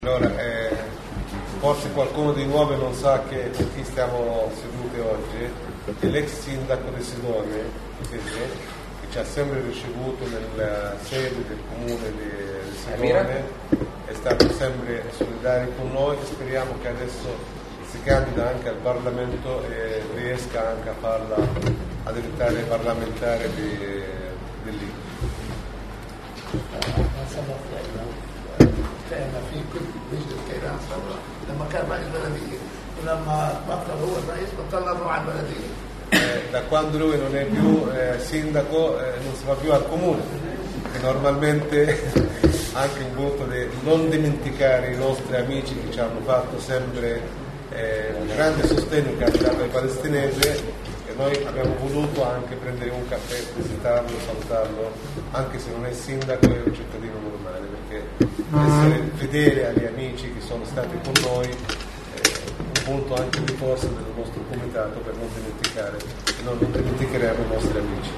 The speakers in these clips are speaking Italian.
Allora, forse qualcuno di voi non sa che per chi stiamo seduti oggi è l'ex sindaco di Sidone, che ci ha sempre ricevuto nella sede del comune di Sidone, è stato sempre solidario con noi e speriamo che adesso si candida anche al Parlamento e riesca anche a farla a diventare parlamentare di lì. كان في كل بيجي الكيران ثوره لما كان رئيس بلديه ولما بطل هو الرئيس بطلنا نروح على البلديه. Da quando lui non è più sindaco non si va più al comune, che normalmente anche il voto di non dimenticare i nostri amici che ci hanno fatto sempre un grande sostegno che hanno dato ai palestinesi, e noi abbiamo voluto anche prendere un caffè, visitarlo, salutarlo, anche se non è sindaco, è un cittadino normale, perché essere fedele agli amici che sono stati con noi è un punto anche di forza del nostro comitato per non dimenticare, e non dimenticheremo i nostri amici.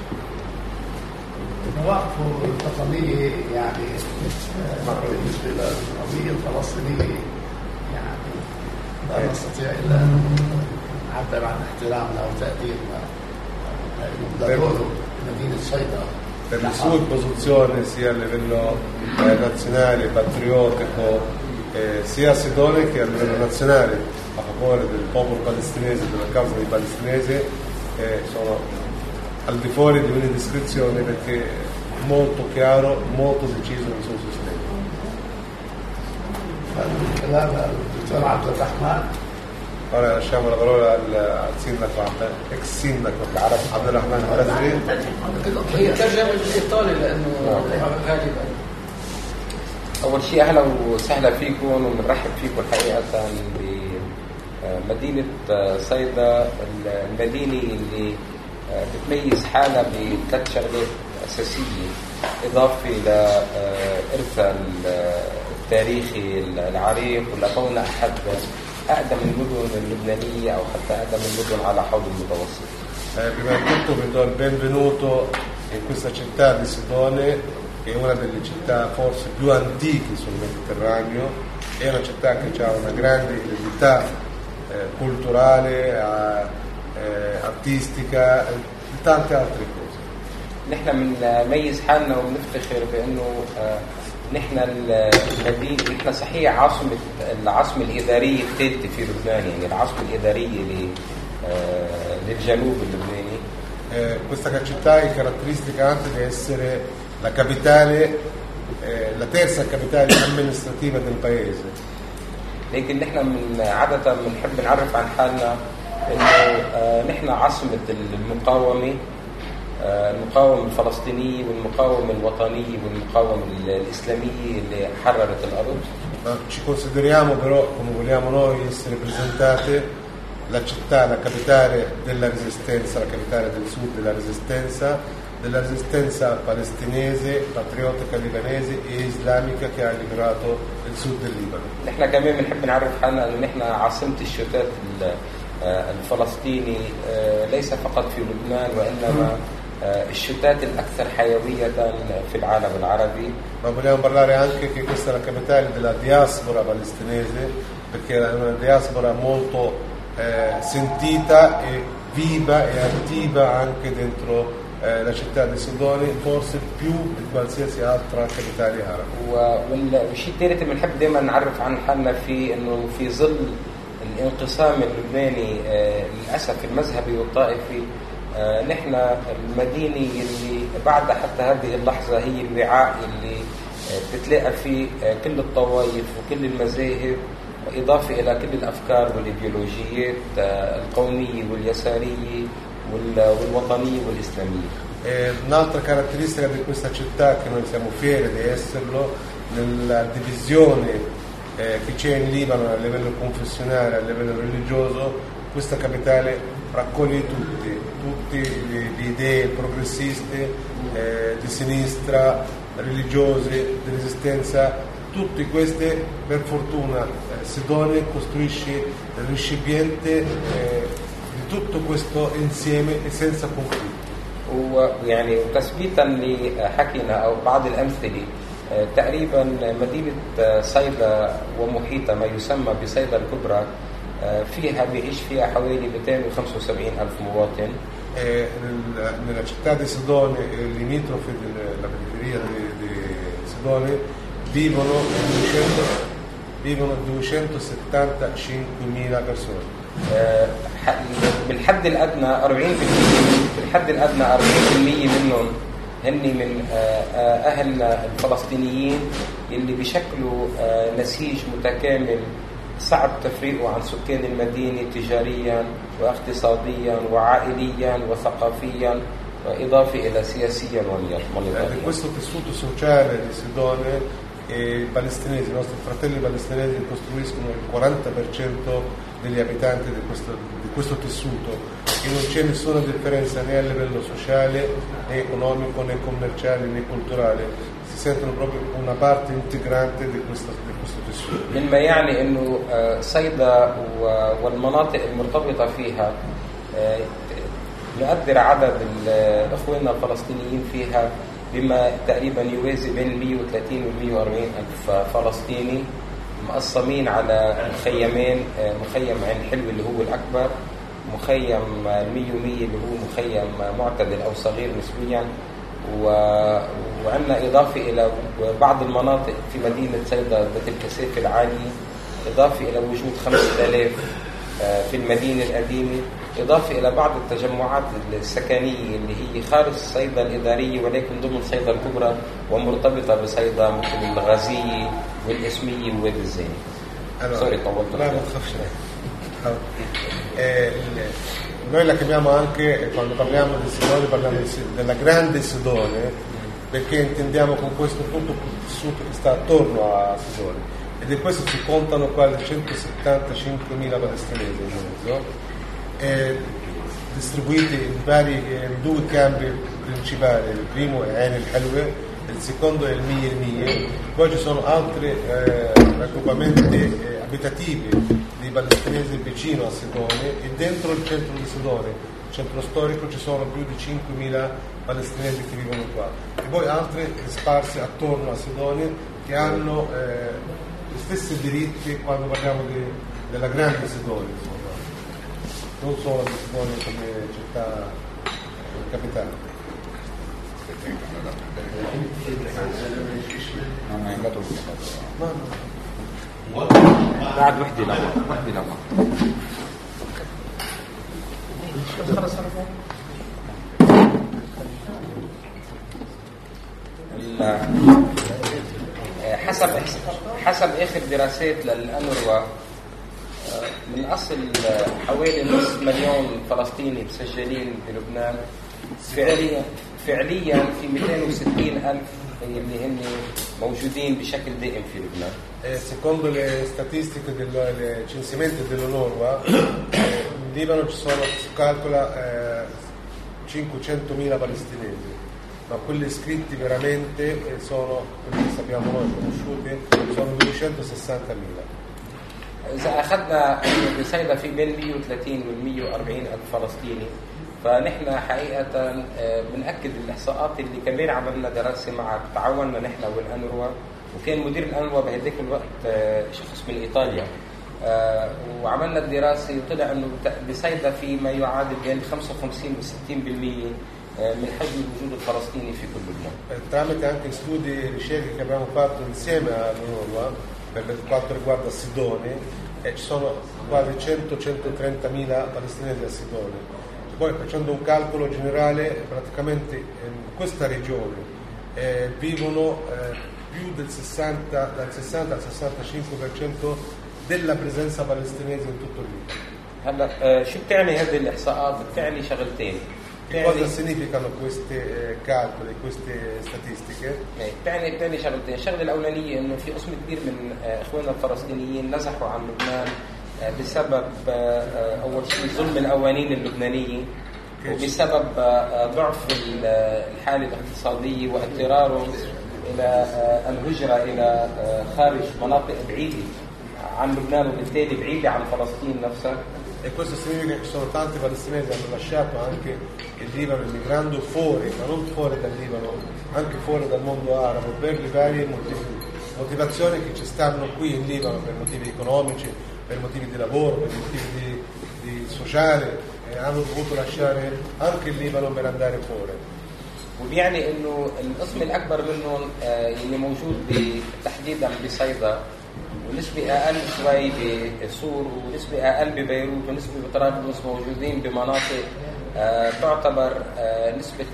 مواقفه الوطنيه يعني بالنسبه للقضيه الفلسطينيه يعني لا نستطيع الا ان نعبر عن احترامنا وتقديرنا لدوره مدينه صيدا. Per le sue posizioni sia a livello nazionale, patriottico, sia a Sidone che a livello nazionale a favore del popolo palestinese, della causa dei palestinesi, sono al di fuori di ogni descrizione, perché è molto chiaro, molto deciso nel suo sostegno. الدكتور عبد الرحمن. Ora lasciamo la parola al sindaco, ex sindaco عبد الرحمن البدري. يترجم الإيطالي لأنه غالبا. أول شيء أهلا وسهلا فيكم ونرحب فيكم حقيقة بمدينة صيدا، المدينة اللي بتميز حالها بثلاث شغلات أساسية إضافة لإرثها التاريخي العريق، ولكونها أحد أقدم المدن اللبنانية أو حتى أقدم المدن على حوض المتوسط. Prima di tutto vi do il benvenuto in questa città di Sidone, che è una delle città forse più antiche sul Mediterraneo, è una città che ha una grande identità culturale, artistica e tante altre cose. نحن بنميز حالنا ونفتخر بأنه نحن المدينة، نحن صحيح العاصمة الإدارية الثالثة في لبنان، يعني العاصمة الإدارية للجنوب اللبناني. Questa città è caratteristica anche di essere la capitale, la terza capitale amministrativa del paese. لكن نحن عادة بنحب نعرف عن حالنا إنه نحن عاصمة المقاومة الفلسطينية والمقاومة الوطنية والمقاومة الإسلامية اللي حررت الأرض. Ma ci consideriamo però, come vogliamo noi essere presentate, la città, la capitale della resistenza, la capitale del sud della resistenza palestinese, patriottica libanese e islamica che ha liberato il sud del Libano. نحن كمان بنحب نعرف حالنا إنه نحن عاصمة الشتات الفلسطيني ليس فقط في لبنان، وإنما الشتات الأكثر حيوية في العالم العربي. Ma vogliamo parlare anche che questa è la capitale della diaspora palestinese, perché è una diaspora molto sentita e viva e attiva anche dentro la città di Sidone, forse più di qualsiasi altra capitale araba. والشيء الثالث اللي بنحب دائما نعرف عن حالنا فيه إنه في ظل الانقسام اللبناني للأسف المذهبي والطائفي، نحن المدينة اللي بعد حتى هذه اللحظة هي الوعاء اللي بتلاقى فيه كل الطوائف وكل المذاهب، إضافة إلى كل الأفكار والإيديولوجيات القومية واليسارية والوطنية والإسلامية. Un'altra caratteristica di questa città, che noi siamo fieri di esserlo, nella divisione che c'è in Libano a livello confessionale, a livello religioso, questa capitale raccoglie tutte le idee progressiste, di sinistra, religiose, di resistenza, tutte queste. Per fortuna Sidone costruisce il recipiente di tutto questo insieme e senza conflitto. ويعني وتثبيتا لحكينا أو بعض الأمثلة تقريبا مدينة صيدا ومحيطها ما يسمى بصيدا الكبرى فيها بيعيش فيها حوالي 275 ألف مواطن. Nella città di Sidone, limitrofe della periferia di Sidone, vivono 275.000 persone. بالحد الأدنى 40% منهم هن من أهلنا الفلسطينيين اللي بيشكلوا نسيج متكامل صعب تفريقه عن سكان المدينة تجاريا واقتصاديا وعائليا وثقافيا وإضافة إلى سياسيا ونظاميا. Di questo tessuto sociale di Sidone i palestinesi, i nostri fratelli palestinesi costruiscono il 40% degli abitanti di questo tessuto e non c'è nessuna differenza né a livello sociale né economico né commerciale né culturale, si sentono proprio una parte integrante di questo tessuto. مما يعني انه صيدا والمناطق المرتبطه فيها نقدر عدد اخواننا الفلسطينيين فيها بما تقريبا يوازي بين 130 و 140 ألف فلسطيني مقسمين على مخيمين، مخيم عين حلو اللي هو الأكبر، مخيم المية اللي هو مخيم معتدل أو صغير نسبيا، وعندنا إضافة إلى بعض المناطق في مدينة صيدا ذات الكثافة العالية، إضافة إلى وجود 5000 في المدينة القديمة، إضافة إلى بعض التجمعات السكنية اللي هي خارج صيدا الإدارية ولكن ضمن صيدا الكبرى ومرتبطة بصيدا مثل الغازية والإسمية ووادي الزين. Sorry, طولت. Noi la chiamiamo anche, quando parliamo di Sidone, parliamo della grande Sidone, perché intendiamo con questo tutto il tessuto che sta attorno a Sidone, ed in questo si contano quasi 175.000 palestinesi in mezzo, distribuiti in due campi principali. Il primo è Ain el-Helwe, il secondo è il Mie, poi ci sono altri raggruppamenti abitativi di palestinesi vicino a Sidone, e dentro il centro di Sidone, il centro storico, ci sono più di 5.000 palestinesi che vivono qua, e poi altri sparsi attorno a Sidone che hanno gli stessi diritti quando parliamo della grande Sidone, insomma. Non solo di Sidone come città capitale. بعد وحدة لما حسب آخر دراسات للأنروا من أصل حوالي نصف مليون فلسطيني مسجلين بلبنان، فعليا في 260 ألف اللي هن موجودين بشكل دائم في لبنان. Secondo le statistiche del censimento dell'ONU, in Libano ci sono, si calcola 500.000 palestinesi, ma quelli iscritti veramente sono, quelli che sappiamo noi conosciuti, sono 260.000. إذا أخذنا بصيدا في بين 130 وال 140 ألف فلسطيني، فنحن حقيقة بنأكد الإحصاءات اللي كمان عملنا دراسة مع تعاوننا نحن والأنروا، وكان مدير الأنروا بهذاك الوقت شخص من إيطاليا، وعملنا الدراسة وطلع إنه بصيدا في ما يعادل بين 55 و 60% من حجم الوجود الفلسطيني في كل لبنان. Tramite anche studi e ricerche che abbiamo fatto insieme all'ONU per quanto riguarda Sidone, ci sono quasi 100-130.000 palestinesi a Sidone. Poi facendo un calcolo generale, praticamente in questa regione vivono più del 60 al 65% della presenza palestinese in tutto il Libano. هلا شو بتعني هذه الإحصاءات؟ بتعني شغلتين. Cosa significano questi calcoli, queste statistiche? بتعني شغلتين. الشغلة الأولانية إنه في قسم كبير من إخواننا الفلسطينيين نزحوا عن لبنان بسبب أول شيء ظلم القوانين اللبنانية، وبسبب ضعف الحالة الاقتصادية واضطرارهم إلى الهجرة إلى خارج مناطق بعيدة عن لبنان وبالتالي بعيدة عن فلسطين نفسها. e questo significa che ci sono tanti palestinesi che hanno lasciato anche il Libano emigrando fuori, ma non fuori dal Libano, anche fuori dal mondo arabo, per le varie motivazioni che ci stanno qui in Libano, per motivi economici, per motivi di lavoro, per motivi di sociale, hanno dovuto lasciare anche il Libano per andare fuori. وبيعني انه القسم الاكبر منهم اللي موجود تحديدا بصيدا، ونسبة اقل شوي بسور، ونسبة اقل ببيروت، ونسبة بطرابلس، موجودين بمناطق تعتبر نسبة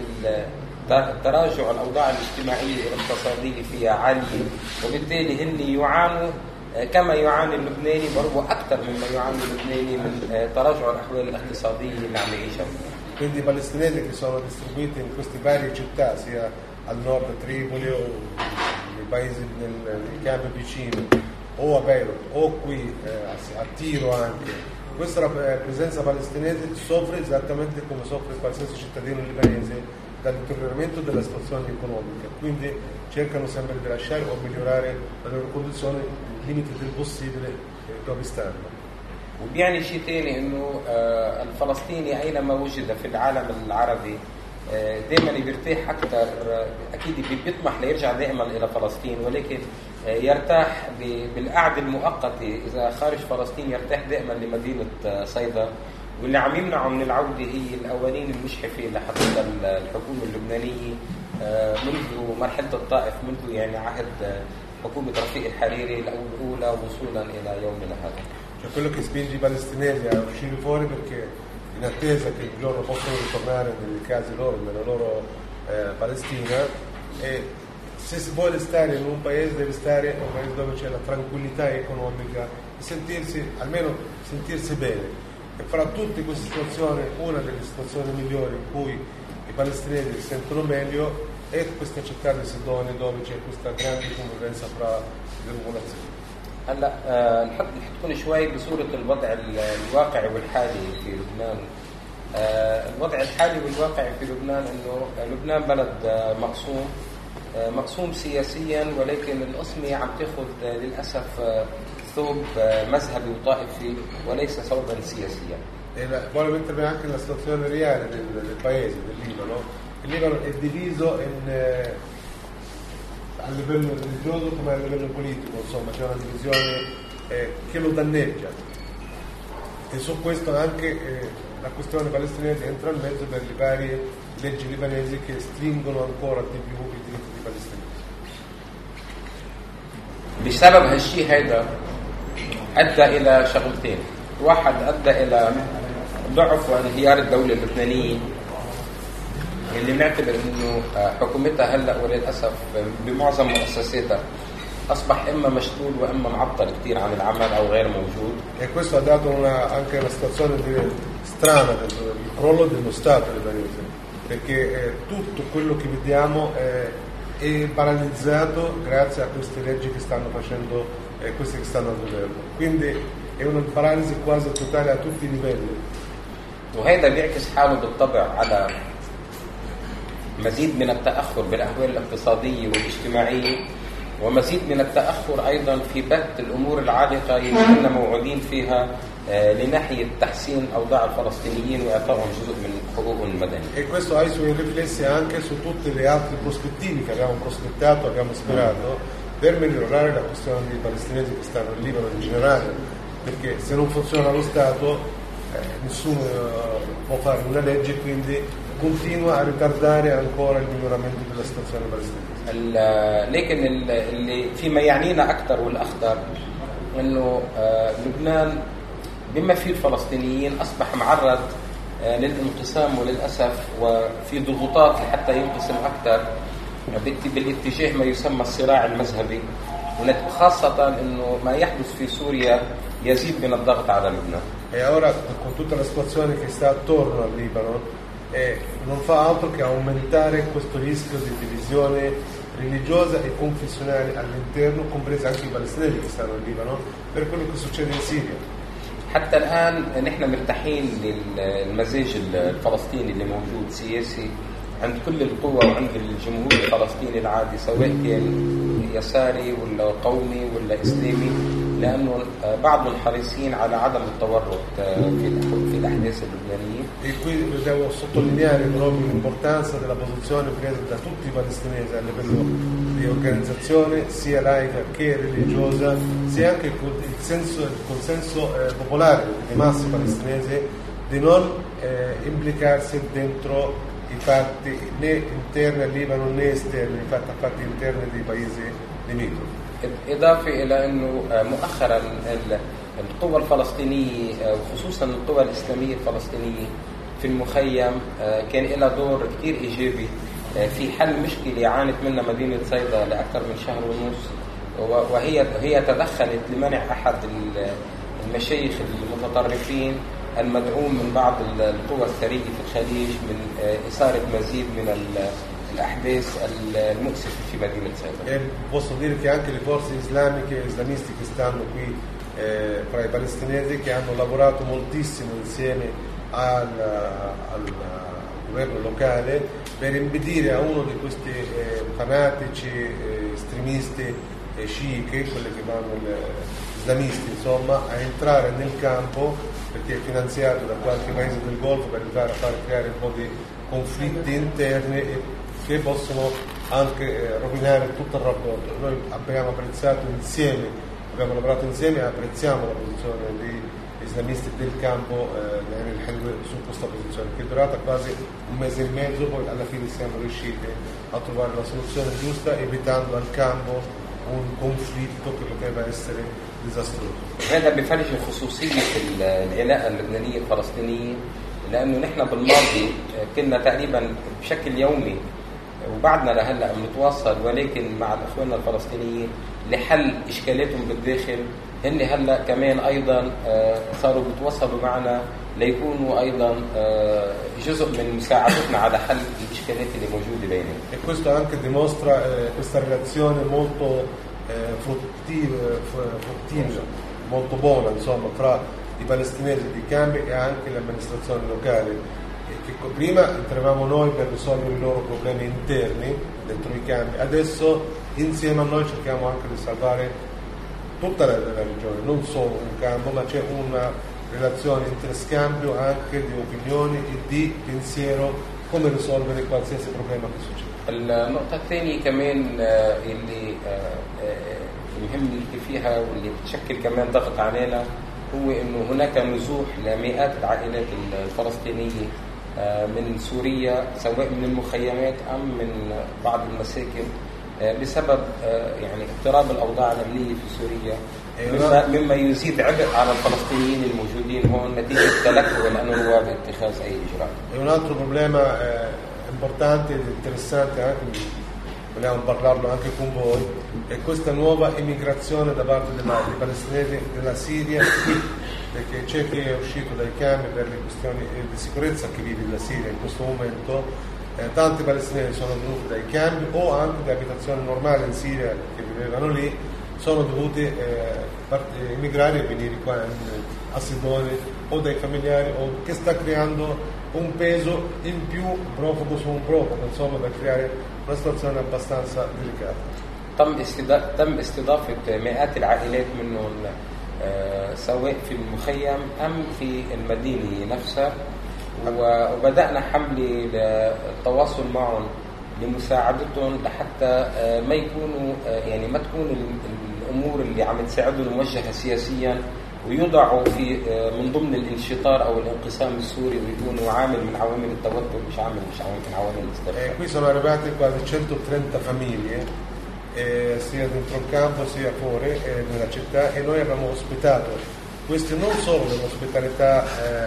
تراجع الاوضاع الاجتماعية والاقتصادية فيها عالية، وبالتالي هن يعانوا كما يعاني اللبناني، بل اكثر مما يعاني اللبناني من تراجع الاحوال الاقتصادية اللي عم يعيشها. Quindi i palestinesi che sono distribuiti in queste varie città, sia al nord a Tripoli o nei paesi nei campi vicini, o a Beirut o qui a Tiro anche, questa presenza palestinese soffre esattamente come soffre qualsiasi cittadino libanese dall'interioramento della situazione economica, quindi cercano sempre di lasciare o migliorare le loro condizioni nei limiti del possibile dove stanno. وبيعني شيء ثاني انه الفلسطيني اينما وجد في العالم العربي دائما بيرتاح اكثر، اكيد بيطمح ليرجع دائما الى فلسطين، ولكن يرتاح بالقعده المؤقته اذا خارج فلسطين، يرتاح دائما لمدينه صيدا، واللي عم يمنعه من العوده هي القوانين المشحفه اللي حطتها الحكومه اللبنانيه منذ مرحله الطائف، منذ يعني عهد حكومه رفيق الحريري الاولى وصولا الى يومنا هذا. Cioè quello che spinge i palestinesi a uscire fuori perché in attesa che il giorno possano ritornare nelle case loro, nella loro Palestina, e se si vuole stare in un paese deve stare in un paese dove c'è la tranquillità economica e sentirsi, almeno sentirsi bene. E fra tutte queste situazioni, una delle situazioni migliori in cui i palestinesi si sentono meglio è questa città di Sidone, dove c'è questa grande convivenza fra le popolazioni. هلا نحطكم شوي بصورة الوضع الواقعي والحالي في لبنان. الوضع الحالي والواقعي في لبنان انه لبنان بلد مقسوم سياسيا، ولكن القسمة عم تاخذ للاسف ثوب مذهبي وطائفي وليس ثوبا سياسيا. Volevo intervenire anche nella situazione reale del paese, del Libano. Il Libano è diviso a livello religioso come a livello politico, insomma c'è una divisione che lo danneggia, e su questo anche la questione palestinese entra in mezzo per le varie leggi libanesi che stringono ancora di più i diritti dei palestinesi. بسبب هالشيء هذا ادى الى شغلتين، واحد ادى الى ضعف وانهيار الدوله اللبنانيه اللي بنعتبر انه حكومتها هلا وللاسف بمعظم مؤسساتها اصبح اما مشلول واما معطل كثير عن العمل او غير موجود. E questo ha dato anche una situazione strana del crollo dello Stato libanese, perché tutto quello che vediamo è paralizzato grazie a queste leggi che stanno facendo questi che stanno al governo. Quindi è una paralisi quasi totale a tutti i livelli. وهذا بيعكس حاله بالطبع على مزيد من التأخر بالأحوال الاقتصادية والاجتماعية، ومزيد من التأخر أيضا في بث الأمور العالقة اللي كنا موعودين فيها لناحية تحسين أوضاع الفلسطينيين وإعطائهم جزء من حقوقهم المدنية. E questo ha i suoi riflessi anche su tutte le altre prospettive che abbiamo prospettato, abbiamo sperato per migliorare la questione dei palestinesi che stanno in Libano in generale, perché se non funziona lo Stato nessuno può fare una legge, quindi continua a ritardare ancora il miglioramento della situazione palestinese. لكن اللي فيما يعنينا أكثر والأخطر إنه لبنان بما فيه الفلسطينيين أصبح معرض للانقسام وللأسف، وفي ضغوطات لحتى ينقسم أكثر بالاتجاه ما يسمى الصراع المذهبي، وخاصة إنه ما يحدث في سوريا يزيد من الضغط على لبنان. E ora con tutta la situazione che sta attorno al Libano non fa altro che aumentare questo rischio di divisione religiosa e confessionale all'interno, compresi anche i palestinesi che stanno in Libano, per quello che succede in Siria. حتى الآن نحن مرتاحين للمزاج الفلسطيني اللي موجود سياسي، عند كل القوى وعند الجمهور الفلسطيني العادي، سواء كان يساري ولا قومي ولا إسلامي، لأنه بعضهم حريصين على عدم التورط في الأحداث اللبنانية. E qui devo sottolineare proprio l'importanza della posizione presa da tutti i palestinesi a livello di organizzazione sia laica che religiosa, sia anche il consenso popolare dei massi palestinesi di non implicarsi dentro i fatti né interni al Libano né esterni, i fatti interni dei paesi limitrofi. إضافة إلى أنه مؤخرا القوى الفلسطينية وخصوصا القوى الإسلامية الفلسطينية في المخيم كان لها دور كتير إيجابي في حل مشكلة عانت منها مدينة صيدا لأكثر من شهر ونص، وهي تدخلت لمنع أحد المشايخ المتطرفين المدعوم من بعض القوى الثرية في الخليج من إثارة مزيد من الأحداث المؤسفة في مدينة صيدا. E posso dire che anche le forze islamisti che stanno qui fra i palestinesi, che hanno lavorato moltissimo insieme al governo locale per impedire a uno di questi fanatici estremisti sciiti, quelli che vanno islamisti insomma, a entrare nel campo, perché è finanziato da qualche paese del Golfo per arrivare a far creare un po' di conflitti interni che possono anche rovinare tutto il rapporto. Noi abbiamo apprezzato insieme, abbiamo lavorato insieme e apprezziamo la posizione degli islamisti del campo su questa posizione, che è durata quasi un mese e mezzo, poi alla fine siamo riusciti a trovare la soluzione giusta, evitando al campo un conflitto che poteva essere disastroso. هذا بفرج خصوصية العلاقة اللبنانية الفلسطينية، لأنه نحن بالماضي كنا تقريبا بشكل يومي وبعدنا لهلا بنتواصل، ولكن مع الاخوان الفلسطينيين لحل اشكالاتهم بالداخل هن هلا كمان ايضا صاروا بيتواصلوا معنا ليكونوا ايضا جزء من مساعدتنا على حل الاشكالات اللي موجوده بينهم. E questo anche dimostra questa relazione molto fruttiva, molto buona insomma fra i palestinesi di campi e anche le amministrazioni locali. Che prima entravamo noi per risolvere i loro problemi interni dentro i campi, adesso insieme a noi cerchiamo anche di salvare tutta la regione, non solo un campo, ma c'è una relazione interscambio anche di opinioni e di pensiero come risolvere qualsiasi problema che succede. النقطة الثانية كمان اللي مهم نحكي فيها واللي بتشكل كمان ضغط علينا هو إنه هناك نزوح لمئات العائلات الفلسطينية من سوريا، سواء من المخيمات أم من بعض المساكن، بسبب يعني اضطراب الأوضاع الأمنية في سوريا، مما يزيد عبء على الفلسطينيين الموجودين هون نتيجة تلكؤ الأنوار باتخاذ أي إجراء. Un altro problema importante ed interessante, anche vogliamo parlarlo anche con voi, è questa nuova immigrazione da parte dei palestinesi della Siria, perché c'è chi è uscito dai campi per le questioni di sicurezza che vive la Siria in questo momento, tanti palestinesi sono venuti dai campi o anche da abitazioni normali in Siria che vivevano lì, sono dovuti immigrare e venire qua a Sidone o dai familiari, o che sta creando un peso in più profugo su un profugo, insomma, per creare una situazione abbastanza delicata. تم استضافة مئات العائلات منهم سواء في المخيم أم في المدينة نفسها، وبدأنا حملة للتواصل معهم لمساعدتهم لحتى ما يكونوا يعني ما تكون الأمور اللي عم تساعدهم موجهة سياسيا ويوضعوا في من ضمن الانشطار أو الانقسام السوري ويكونوا عامل من عوامل التوتر مش عامل من عوامل الاستقرار. Qui sono arrivate quasi 130 famiglie, sia dentro il campo sia fuori nella città, e noi abbiamo ospitato questi non solo dell'ospitalità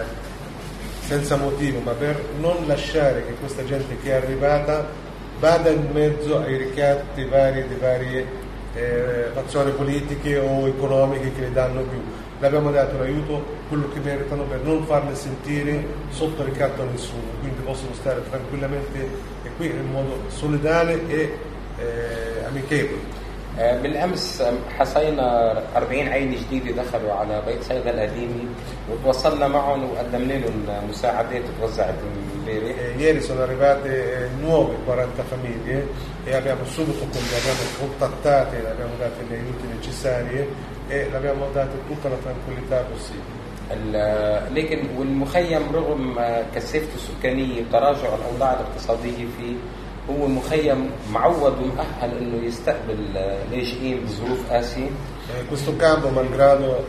senza motivo, ma per non lasciare che questa gente che è arrivata vada in mezzo ai ricatti vari di varie fazioni politiche o economiche che le danno più. Le abbiamo dato l'aiuto, quello che meritano, per non farle sentire sotto ricatto a nessuno, quindi possono stare tranquillamente e qui in modo solidale e amichevole. بالأمس حصينا 40 عين جديدة دخلوا على بيت صيدا القديمي وتواصلنا معهم وقدمنا لهم مساعدات توزعت امبارح. Ieri sono arrivate nuove 40 famiglie e abbiamo subito li abbiamo contattati, abbiamo dato gli aiuti necessari e l'abbiamo dato tutta la tranquillità possibile. لكن والمخيم رغم كثافته السكانية وتراجع الأوضاع الاقتصادية فيه هو مخيم معود ومؤهل انه يستقبل لاجئين بظروف قاسية. Questo campo, malgrado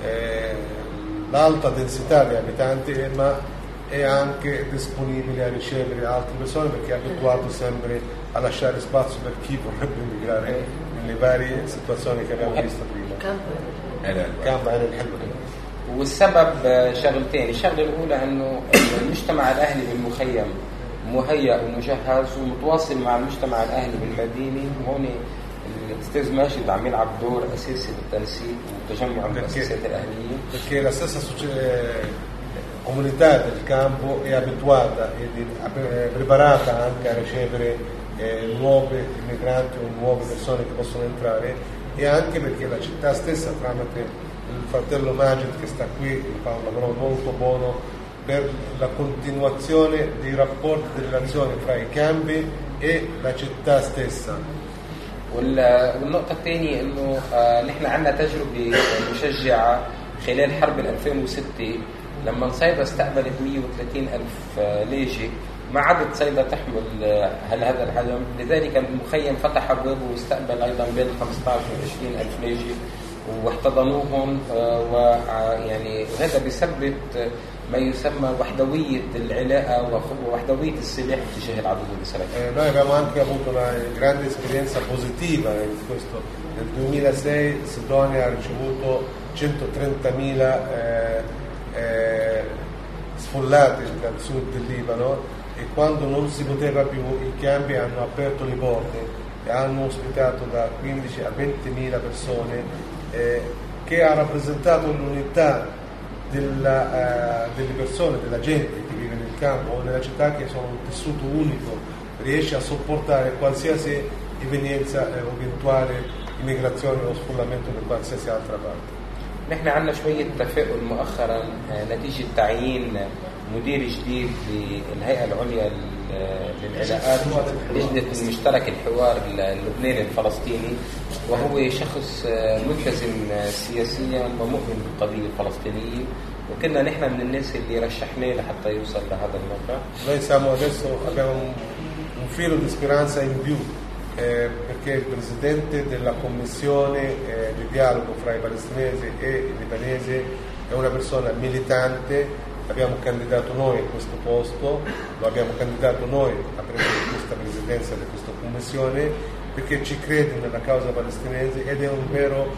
l'alta densità di abitanti, ma è anche disponibile a ricevere altre persone perché è abituato sempre a lasciare spazio per chi vorrebbe immigrare nelle varie situazioni che abbiamo visto prima. الكامب أنا بحبه. والسبب شغلتين، الشغلة الأولى انه المجتمع الأهلي بالمخيم مهيأ ومجهز ومتواصل مع المجتمع الأهلي بالمدينة، وهون الأستاذ ماجد عم يلعب دور أساسي بالتنسيق وتجمع المؤسسات الأهلية. Perché la stessa comunità del campo è abituata e preparata anche a ricevere nuovi immigranti o nuove persone che possono entrare, e anche perché la città stessa, tramite il fratello Magid che sta qui, fa un lavoro molto buono per la continuazione dei rapporti, delle relazioni fra i campi e la città stessa. والنقطة الثانية إنه نحن عندنا تجربة مشجعة خلال حرب 2006 لما صيدا استقبلت 130,000 لاجئ، ما عادت صيدا تحمل هذا الحجم، لذلك المخيم فتح أبوابه واستقبل أيضا بين 15 و 20,000 لاجئ واحتضنوهم، ويعني وهذا بيثبت ما يسمى وحدوية العلاقة ووحدوية السلاح تجاه العدو الإسرائيلي. Noi abbiamo anche avuto una grande esperienza positiva in questo. Nel 2006 Sidonia ha ricevuto 130.000 sfollati dal sud del Libano, e quando non si poteva più i campi hanno aperto le porte e hanno ospitato da 15 a 20.000 persone, che ha rappresentato l'unità delle persone, della gente che vive nel campo o nella città, che sono un tessuto unico, riesce a sopportare qualsiasi evenienza, eventuale immigrazione o sfollamento da qualsiasi altra parte. نحن عندنا شوية تفاؤل مؤخرا نتيجة تعيين مدير جديد للهيئة العليا للعلاقات، لجنة المشترك الحوار اللبناني الفلسطيني، وهو شخص ملتزم سياسيا ومؤمن بالقضية الفلسطينية، وكنا نحن من الناس اللي رشحناه لحتى يوصل لهذا الموقع. Noi siamo adesso, abbiamo un filo di speranza in più, perché il presidente della commissione di dialogo fra i palestinesi e i libanesi è una persona militante. Abbiamo candidato noi a questo posto, lo abbiamo candidato noi a prendere questa presidenza di questa commissione, perché ci crede nella causa palestinese ed è un vero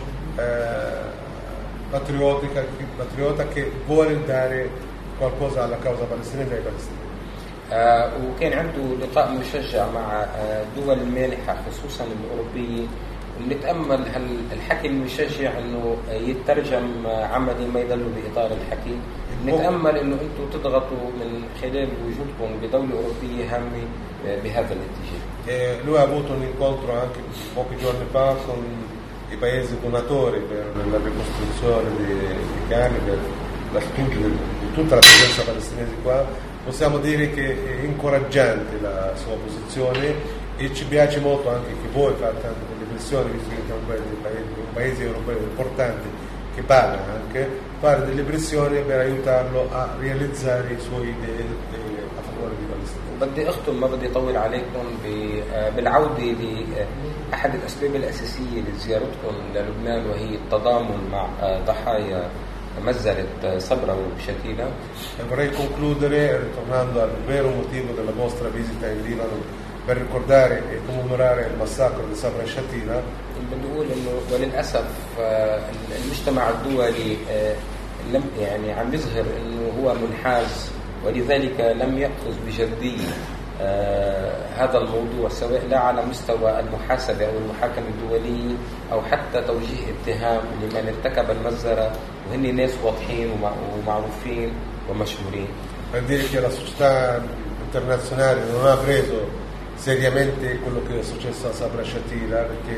patriota che vuole dare qualcosa alla causa palestinese e ai palestinesi. وكان عنده لقاء مشجع مع دول المانحة خصوصا الأوروبية، ونتأمل الحكي المشجع انه يترجم عملي ما يضلوا بإطار الحكي. نتأمل انه انتم تضغطوا من خلال وجودكم بدولة أوروبية هامة بهذا الاتجاه. Lui ha avuto un incontro anche pochi giorni fa con i paesi donatori per la ricostruzione di Cani, per la studio di tutta la presenza palestinese qua. Possiamo dire che è incoraggiante la sua posizione e ci piace molto anche che voi fate anche delle pressioni, visto che siamo un paese europeo importante che paga anche, fare delle pressioni per aiutarlo a realizzare i suoi idee a favore di Palestina. بدي أختم، ما بدي أطول عليكم بالعودة لأحد الأسباب الأساسية لزيارتكم للبنان، وهي التضامن مع ضحايا مزرعة صبرا وشتيلة. Vorrei concludere ritornando al vero motivo della vostra visita in Libano, per ricordare e commemorare il massacro di Sabra e Shatila. بدي أقول إنه وللأسف المجتمع الدولي لم يعني عم يظهر إنه هو منحاز، ولذلك لم يأخذ بجدية هذا الموضوع، سواء لا على مستوى المحاسبة أو المحاكمة الدولية أو حتى توجيه اتهام لمن ارتكب المجزرة، وهن ناس واضحين ومعروفين ومشهورين. Per dire che la società internazionale non ha preso seriamente quello che è successo a Sabra Shatila, perché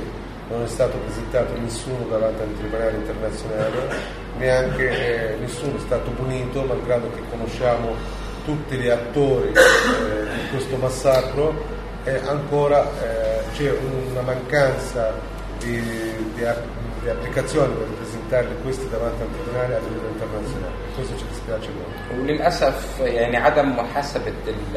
non è stato presentato nessuno davanti al tribunale internazionale, neanche nessuno è stato punito, malgrado che conosciamo tutti gli attori di questo massacro, e ancora c'è una mancanza di applicazione per presentare questi davanti al tribunale a livello internazionale. Questo ci dispiace molto. وللأسف يعني عدم محاسبة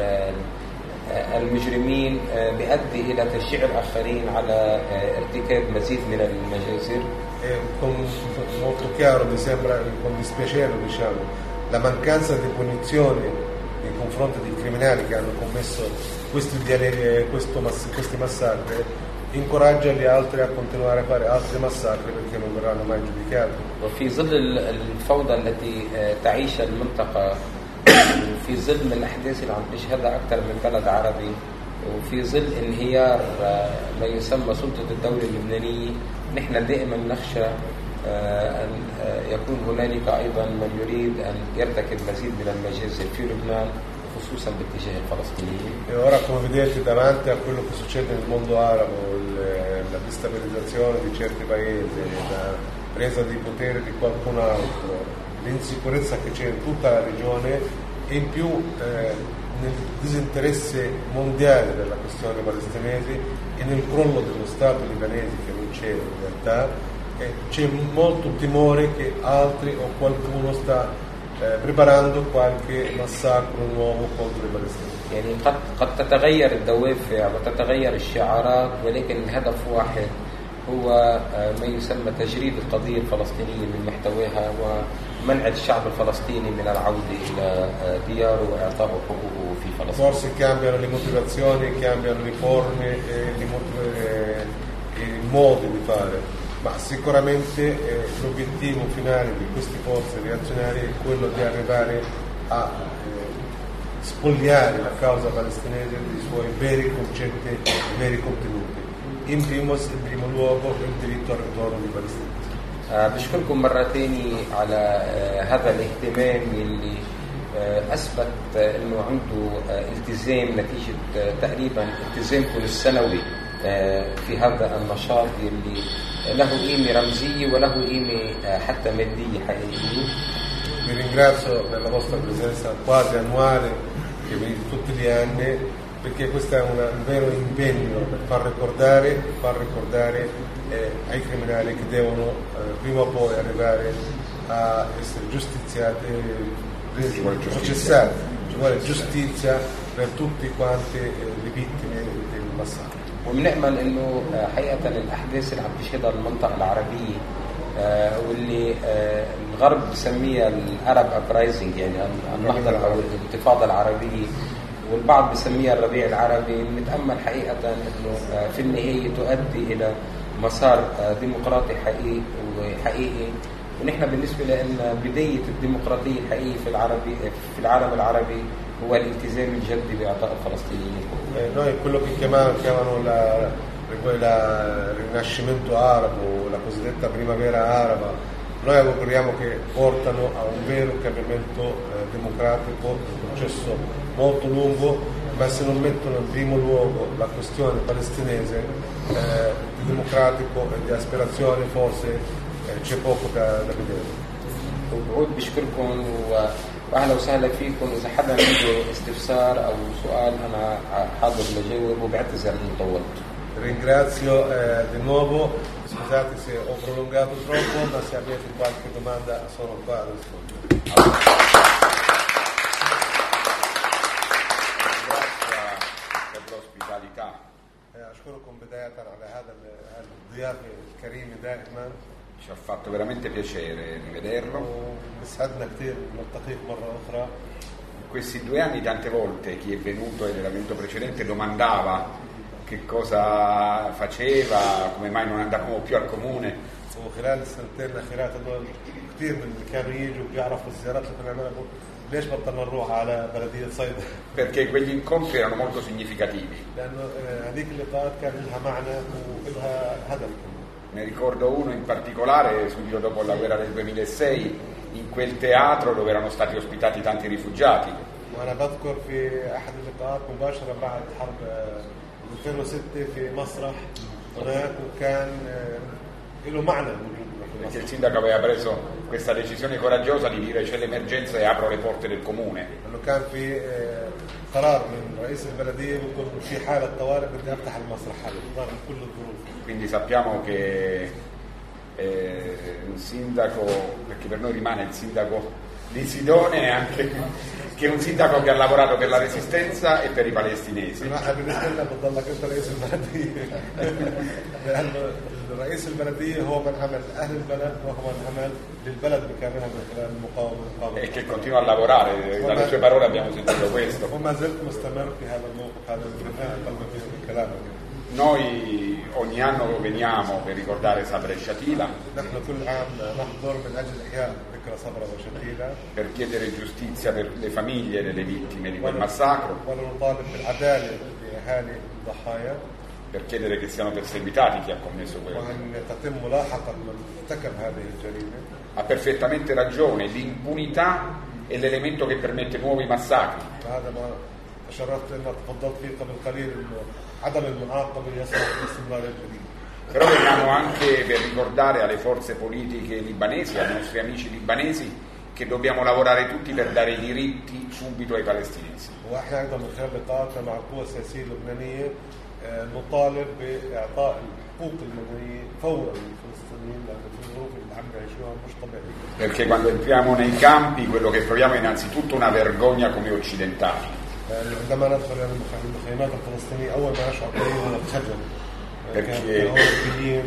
المجرمين بيؤدي إلى تشجيع الآخرين على ارتكاب مزيد من المجازر. Molto chiaro, mi sembra, con dispiacere, diciamo, la mancanza di punizione nei confronti dei criminali che hanno commesso questi massacri incoraggia gli altri a continuare a fare altri massacri perché non verranno mai giudicati. وفي ظل الفوضى التي تعيشها المنطقة، وفي ظل من الأحداث اللي عم نشهدها أكثر من بلد عربي، وفي ظل انهيار ما يسمى سلطة الدولة اللبنانية، نحن دائما نخشى أن يكون هنالك أيضا من يريد أن يرتكب مزيد من المجازر في لبنان خصوصا باتجاه الفلسطينيين. E ora, come vedete, davanti a quello che succede nel mondo arabo, la destabilizzazione di certi paesi, la presa di potere di qualcun altro, l'insicurezza che c'è in tutta la regione e in più nel disinteresse mondiale della questione palestinese e nel crollo dello Stato libanese che non c'è in realtà, c'è molto timore che altri o qualcuno sta preparando qualche massacro nuovo contro i palestinesi. يعني قد تتغير الدوافع وتتغير الشعارات، ولكن الهدف واحد هو ما يسمى تجريد القضية الفلسطينية من محتواها ومنع الشعب الفلسطيني من العودة إلى دياره وإعطائه حقوقه في فلسطين. Forse cambiano le motivazioni, cambiano le forme e i modi di fare, ma sicuramente l'obiettivo finale di queste forze reazionarie è quello di arrivare a spogliare la causa palestinese dei suoi veri concetti e veri contenuti. In primo luogo il diritto al ritorno di Palestina. بشكركم مرة تاني على هذا الاهتمام اللي أثبت أنه عنده التزام نتيجة تقريبا التزامكم السنوي في هذا النشاط اللي له قيمة رمزية وله قيمة حتى مادية حقيقية. Vi ringrazio per la vostra presenza quasi annuale che venite tutti gli anni, perché questo è un vero impegno per far ricordare ai criminali che devono prima o poi arrivare a essere giustiziati, processati. Ci vuole giustizia per tutti quanti le vittime del massacro. وبنأمل انه حقيقة الاحداث اللي عم تشهدها المنطقة العربية واللي الغرب بسميها الارب ابرايزنج، يعني النهضة او الانتفاضة العربية، والبعض بسميها الربيع العربي، نتأمل حقيقة انه في النهاية تؤدي الى مسار ديمقراطي حقيقي ونحن بالنسبة لنا بداية الديمقراطية الحقيقية في العالم العربي هو الالتزام الجدي بإعطاء الفلسطينيين. Noi quello che chiamano il rinascimento arabo, la cosiddetta primavera araba, noi auguriamo che portano a un vero cambiamento democratico, un processo molto lungo, ma se non mettono in primo luogo la questione palestinese, di democratico e di aspirazione forse c'è poco da vedere. وبعود بشكركم واهلا وسهلا فيكم. اذا حدا عنده استفسار او سؤال انا حاضر لجاوب وبعتذر ان طولت. Ringrazio di nuovo, scusate se ho prolungato troppo, ma se avete qualche domanda sono qua a rispondere. أشكركم بداية على هذا الضيافة الكريمة دائما. Ci ha fatto veramente piacere rivederlo. وبسعدنا كثير نلتقيك مرة أخرى. In questi 2 anni tante volte chi è venuto e nell'evento precedente domandava che cosa faceva, come mai non andavamo più al comune. وخلال السنتين الأخيرات هذول كثير من اللي كانوا يجوا بيعرفوا الزيارات اللي كنا نعملها ليش بطلنا نروح على بلدية صيدا؟ Perché quegli incontri erano molto significativi. لأنه هذيك اللقاءات كان لها معنى ولها هدف. Ne ricordo uno in particolare subito dopo la guerra del 2006 in quel teatro dove erano stati ospitati tanti rifugiati. وأنا بذكر في أحد اللقاءات مباشرة بعد حرب 2006 في مسرح هناك وكان له معنى وجودنا في Perché مصر. il sindaco aveva preso questa decisione coraggiosa di dire c'è l'emergenza e apro le porte del comune. لأنه كان في قرار من رئيس البلدية بيقول في حالة طوارئ بدي أفتح المسرح هذا رغم كل الظروف. Quindi sappiamo che un sindaco, perché per noi rimane il sindaco di Sidone, anche che è un sindaco che ha lavorato per la resistenza e per i palestinesi. ما بالنسبة لنا بتضلك أنت رئيس البلدية لأنه رئيس البلدية هو من عمل أهل البلد وهو من عمل للبلد بكاملها من خلال المقاومة E che continua a lavorare, dalle sue parole abbiamo sentito questo. وما زلت مستمر في هذا الموقف هذا من كلامك. Noi ogni anno veniamo per ricordare Sabra e Shatila, نحن كل عام نحضر من أجل إحياء ذكرى صبرا وشتيلة per chiedere giustizia per le famiglie delle vittime di quel massacro, ونطالب بالعدالة لأهالي الضحايا per chiedere che siano perseguitati chi ha commesso quello. وأن تتم ملاحقة من ارتكب هذه الجريمة. Ha perfettamente ragione, l'impunità è l'elemento che permette nuovi massacri. هذا ما أشرت أن تفضلت فيه قبل قليل إنه عدم المعاقبة يسمح باستمرار الجريمة. Però veniamo anche per ricordare alle forze politiche libanesi, ai nostri amici libanesi, che dobbiamo lavorare tutti per dare i diritti subito ai palestinesi. وإحنا أيضا من خلال لقاءاتنا مع القوى السياسية اللبنانية نطالب بإعطاء الحقوق المدنية فورا للفلسطينيين لأن في الظروف اللي عم يعيشوها مش طبيعية. Perché quando entriamo nei campi quello che proviamo è innanzitutto una vergogna come occidentali. عندما ندخل المخيمات الفلسطينية أول ما نشعر به هو الخجل. Perché كأوروبيين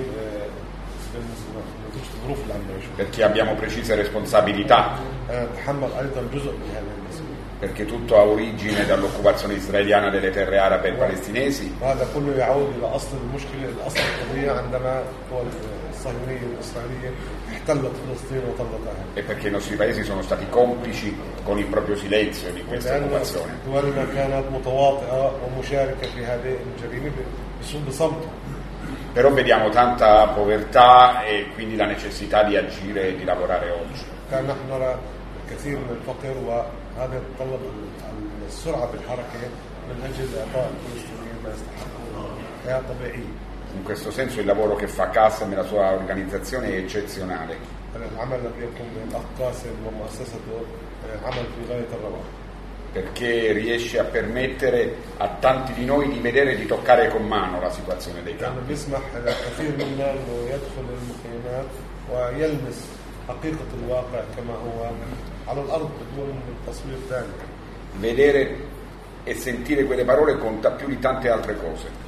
بالنسبة للظروف اللي عم يعيشوها. perché abbiamo precise responsabilità, نتحمل أيضا جزء من هذه المسؤولية. perché tutto ha origine dall'occupazione israeliana delle terre arabe ai palestinesi, وهذا كله يعود إلى أصل المشكلة الأصل القضية عندما الصهيونية الإسرائيلية احتلت فلسطين وطردتها. e perché i nostri paesi sono stati complici con il proprio silenzio di questa لأن occupazione. دولنا كانت متواطئة ومشاركة في هذه الجريمة بصمت. Però vediamo tanta povertà e quindi la necessità di agire e di lavorare oggi. كان نحن نرى الكثير من الفقر وهذا يتطلب السرعة في الحركة من أجل إعطاء الفلسطينيين ما يستحقون حياة طبيعية. In questo senso il lavoro che fa Qassem e la sua organizzazione è eccezionale, العمل الذي يقوم به الأخ قاسم ومؤسسته عمل في غاية الروعة. perché riesce a permettere a tanti di noi di vedere e di toccare con mano la situazione dei لأنه campi. بيسمح لكثير منا أنه يدخل المخيمات ويلمس حقيقة الواقع كما هو على الأرض بدون تصوير ثاني. Vedere e sentire quelle parole conta più di tante altre cose.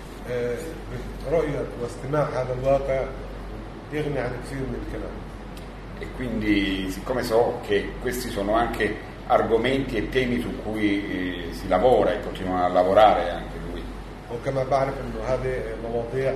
رؤية واستماع هذا الواقع يغني عن كثير من الكلام. E quindi, siccome so che questi sono anche argomenti e temi su cui si lavora e continua a lavorare anche lui, وكما بعرف انه هذه مواضيع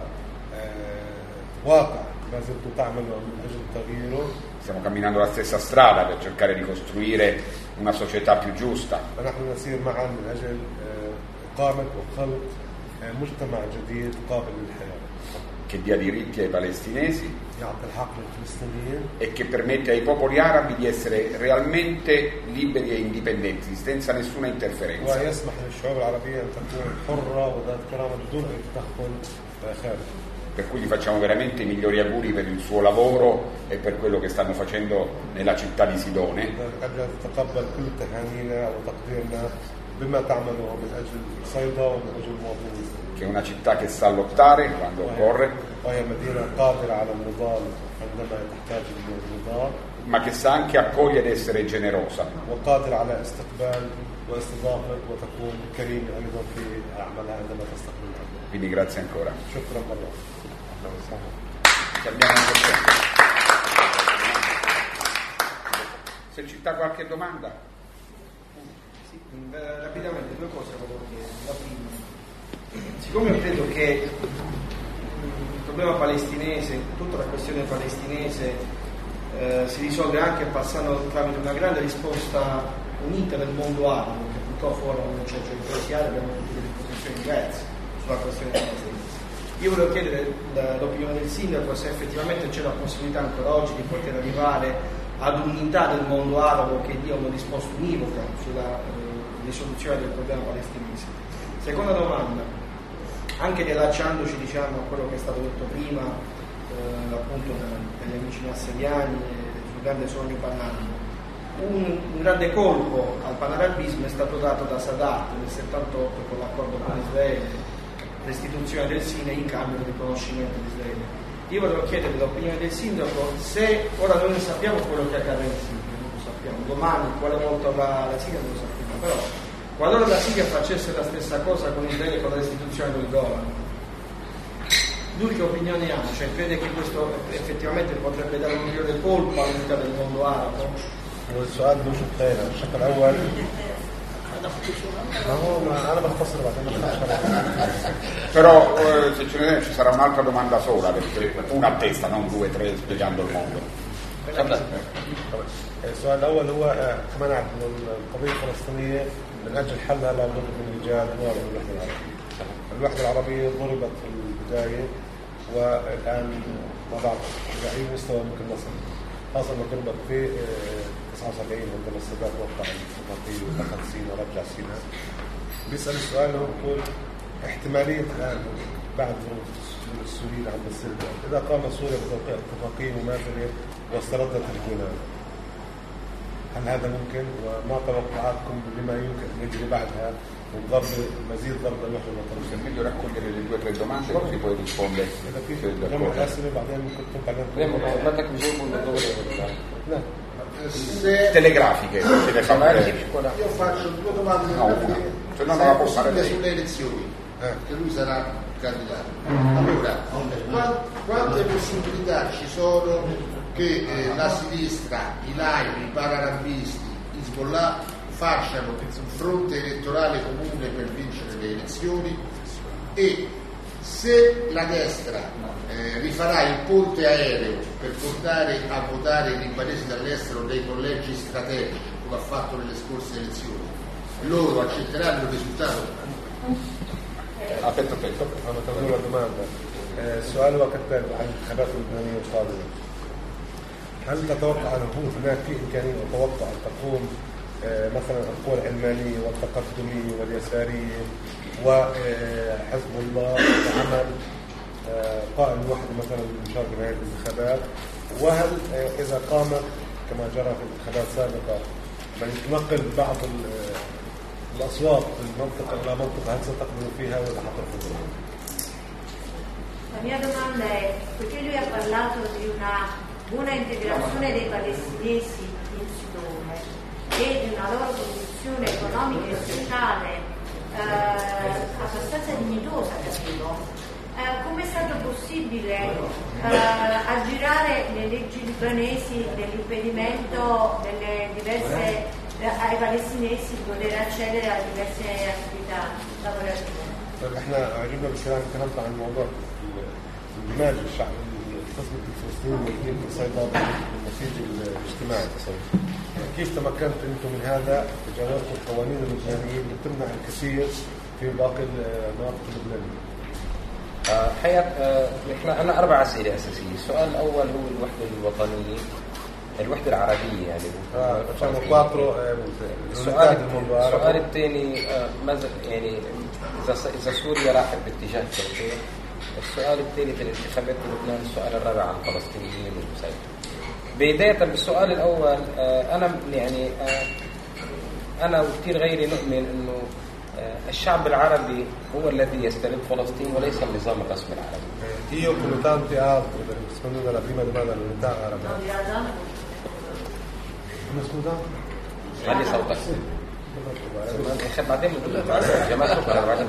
وواقع ما زلتوا تعملوا من اجل تغييره. stiamo camminando la stessa strada per cercare di costruire una società più giusta, فنحن نسير معا من اجل اقامه وخلق مجتمع جديد قابل للحياه. che dia diritti ai palestinesi يعطي الحق للفلسطينيين e che permette ai popoli arabi di essere realmente liberi e indipendenti, senza nessuna interferenza. ويسمح للشعوب العربيه ان تكون حره وذات كرامه بدون اي تدخل خارجي. Per cui gli facciamo veramente i migliori auguri per il suo lavoro e per quello che stanno facendo nella città di Sidone. قد تتقبل كل تهانينا وتقديرنا بما تعمله من اجل صيدا ومن اجل المواطنين. Che è una città che sa lottare quando occorre, وهي مدينة قادرة على النضال عندما تحتاج للنضال ma che sa anche accogliere ed essere generosa. وقادرة على استقبال واستضافة وتكون كريمة أيضا في أعمالها عندما تستقبل العمل. Quindi grazie ancora. شكرا مرة. Ci abbiamo anche tempo. Se ci sta qualche domanda? Sì, rapidamente due cose volevo chiedere. La prima, siccome io credo che il problema palestinese, tutta la questione palestinese si risolve anche passando tramite una grande risposta unita del mondo arabo, che purtroppo ora non c'è, cioè i paesi arabi hanno tutte delle posizioni diverse sulla questione palestinese. Io volevo chiedere l'opinione del sindaco se effettivamente c'è la possibilità ancora oggi di poter arrivare ad un'unità del mondo arabo che dia una risposta univoca sulla risoluzione del problema palestinese. Seconda domanda, anche riallacciandoci diciamo, a quello che è stato detto prima, appunto per gli amici nasseriani sul grande sogno panarabo. Un grande colpo al panarabismo è stato dato da Sadat nel 78 con l'accordo con Israele, restituzione del Sinai in cambio del riconoscimento di Israele. Io volevo chiedere l'opinione del sindaco se ora noi non sappiamo quello che accadrà in Siria, non lo sappiamo, domani quale volta va la Siria non lo sappiamo, però qualora la Siria facesse la stessa cosa con Israele con la restituzione del Golan, lui che opinione ha? Cioè crede che questo effettivamente potrebbe dare un ulteriore colpo all'unità del mondo arabo? والسؤال له شقين، الشق الاول انا بختصر بعدين però se ce n'è ci sarà un'altra domanda sola, perché una a testa, non 2 3 spiegando il mondo. السؤال الاول هو كما نعرف ان القضيه الفلسطينيه من اجل حلها لابد من ايجاد نوع من الوحده العربيه. الوحده العربيه ضربت في البدايه والان وضعت على اي مستوى ممكن نصل، خاصه ما ضربت في 79 عندما السادات وقع الاتفاقيه ودخل سيناء ورجع سيناء. بيسال السؤال هو بيقول احتماليه الان بعد ظروف السوريين عم بتصير اذا قامت سوريا بتوقيع اتفاقيه مماثله واستردت الجولان، هل هذا ممكن؟ وما توقعاتكم لما يمكن ان يجري بعدها من ضرب مزيد ضرب الوحده الوطنيه؟ Se è meglio raccogliere le 2 o 3 domande così poi rispondere. جمع الاسئله بعدين ممكن تنقل بدك تجاوب ولا لا telegrafiche, se le fa Io faccio 2 domande No, una. Se no non la può fare lei. sulle elezioni, che lui sarà candidato. Allora, quante possibilità ci sono che la sinistra, i laici, i pararabisti, Hezbollah facciano un fronte elettorale comune per vincere le elezioni, e se la destra rifarà il ponte aereo per portare a votare i libanesi dall'estero dei collegi strategici come ha fatto nelle scorse elezioni, loro accetteranno il risultato? aspetta أنا تقول الدماغ السؤال هو كالتالي عن الانتخابات اللبنانية القادمة. هل تتوقع أن هناك في إمكانية وتوقع أن تقوم مثلا القوى العلمانية والتقدمية واليسارية وحزب الله بعمل قائمة واحدة مثلا للمشاركة بهذه الانتخابات؟ وهل إذا قامت كما جرى في انتخابات سابقة من تنقل بعض الأصوات من منطقة إلى منطقة، هل ستقبلوا فيها ولا حترفضوا؟ La mia domanda è, perché lui ha parlato di una buona integrazione dei palestinesi in Sidone e di una loro condizione economica e sociale abbastanza dignitosa, capito? Come è stato possibile aggirare le leggi libanesi dell'impedimento delle diverse ai palestinesi di poter accedere a diverse attività lavorative? احنا عجبنا بالكلام كلامنا عن موضوع اندماج الشعب القسم الفلسطيني والدين في صيدا بالنسيج الاجتماعي. كيف تمكنت انتم من هذا؟ تجاوزتوا القوانين اللبنانيه اللي بتمنع الكثير في باقي المناطق اللبنانيه. حقيقة انا 4 أسئلة أساسية. السؤال الأول هو الوحدة الوطنية، الوحدة العربية يعني. السؤال الثاني ماذا يعني إذا سوريا راحت باتجاه تركيا. السؤال الثالث الانتخابات في لبنان. السؤال الرابع عن الفلسطينيين والمساجد. بداية بالسؤال الأول أنا يعني أنا وكثير غيري نؤمن إنه الشعب العربي هو الذي يسترد فلسطين وليس النظام الرسمي العربي. Io come tanti altri, per rispondere alla prima domanda dell'unità araba. Scusa? علي صوتك. بعدين بعدين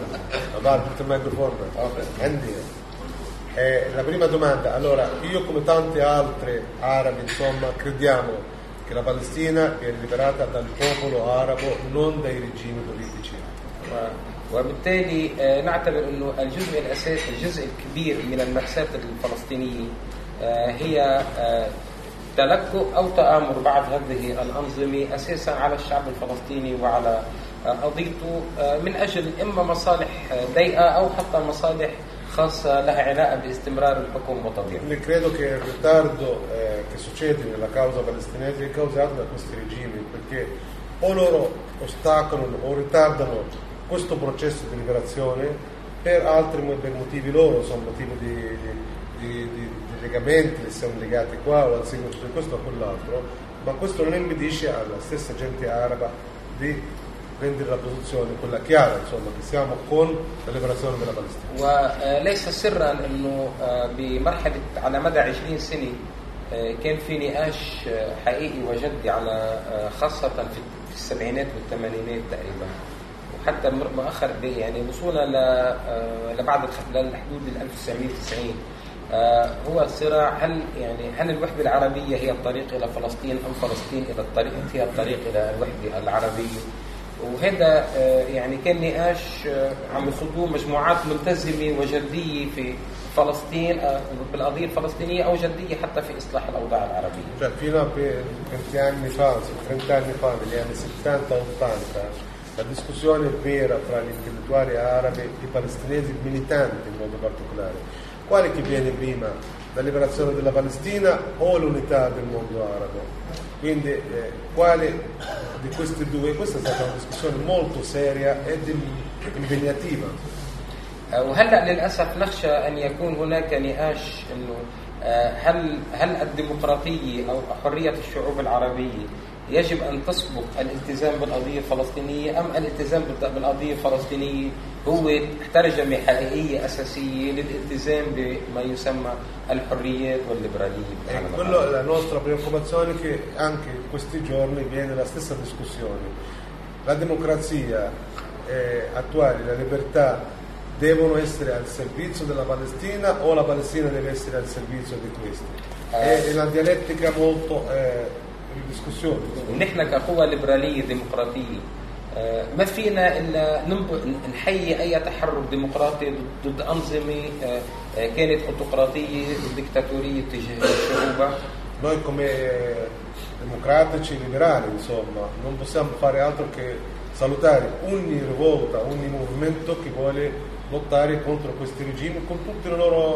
عندي la prima domanda. Allora, io come tanti altri arabi, insomma, crediamo che la Palestina viene liberata dal popolo arabo, non dai regimi politici. وبالتالي نعتبر انه الجزء الاساسي، الجزء الكبير من المأساة الفلسطينية هي تلكؤ او تآمر بعض هذه الأنظمة اساسا على الشعب الفلسطيني وعلى قضيته من اجل اما مصالح ضيقة او حتى مصالح خاصة لها عناء باستمرار الحكم وتطبيقه. Quindi credo che il ritardo che succede nella causa palestinese è causato da questi regimi, perché o loro ostacolano o ritardano questo processo di liberazione per motivi loro, sono motivi di legamenti che siamo legati qua o al seguito di questo o quell'altro, ma questo non impedisce alla stessa gente araba di prendere la posizione quella chiara, insomma, che siamo con la liberazione della Palestina. وليس سرا انه بمرحله على مدى 20 سنه كان في نقاش حقيقي وجدي على خاصه في السبعينات والثمانينات تقريبا، وحتى مؤخر يعني وصولا لبعد لحدود 1990. هو الصراع هل الوحده العربيه هي الطريق الى فلسطين ام فلسطين هي الطريق الى الوحده العربيه؟ وهذا يعني كان نقاش عم يخوضوه مجموعات ملتزمه وجديه في فلسطين بالقضيه الفلسطينيه او جديه حتى في اصلاح الاوضاع العربيه. Cioè, fino a 20 anni fa, 30 anni fa, negli anni 70-80, la discussione vera fra gli intellettuali arabi e i palestinesi militanti in modo particolare, quale che viene prima, la liberazione della Palestina o l'unità del mondo arabo? Quindi quale di questi due? Questa è stata una discussione molto seria ed impegnativa. وهلا للاسف نخشى ان يكون هناك نقاش انه هل الديمقراطيه او حريه الشعوب العربيه يجب ان تسبق الالتزام بالقضيه الفلسطينيه ام الالتزام بالقضيه الفلسطينيه هو ترجمه حقيقيه اساسيه للالتزام بما يسمى الحريات والليبراليه. La nostra preoccupazione è che anche in questi giorni viene la stessa discussione. La democrazia attuale, la libertà devono essere al servizio della Palestina o la Palestina deve essere al servizio di questi? È una dialettica molto in discussione. ونحن كقوى ليبراليه ديمقراطيه ما فينا الا نحيي اي تحرك ديمقراطي ضد انظمه كانت اوتقراطيه وديكتاتوريه تجاه الشعوب. Noi come democratici liberali, insomma, non possiamo fare altro che salutare ogni rivolta, ogni movimento che vuole lottare contro questi regimi con tutte le loro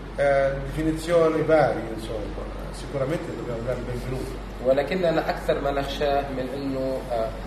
definizioni varie, insomma. Sicuramente dobbiamo dare il benvenuto. ولكننا أكثر ما نخشى من أنه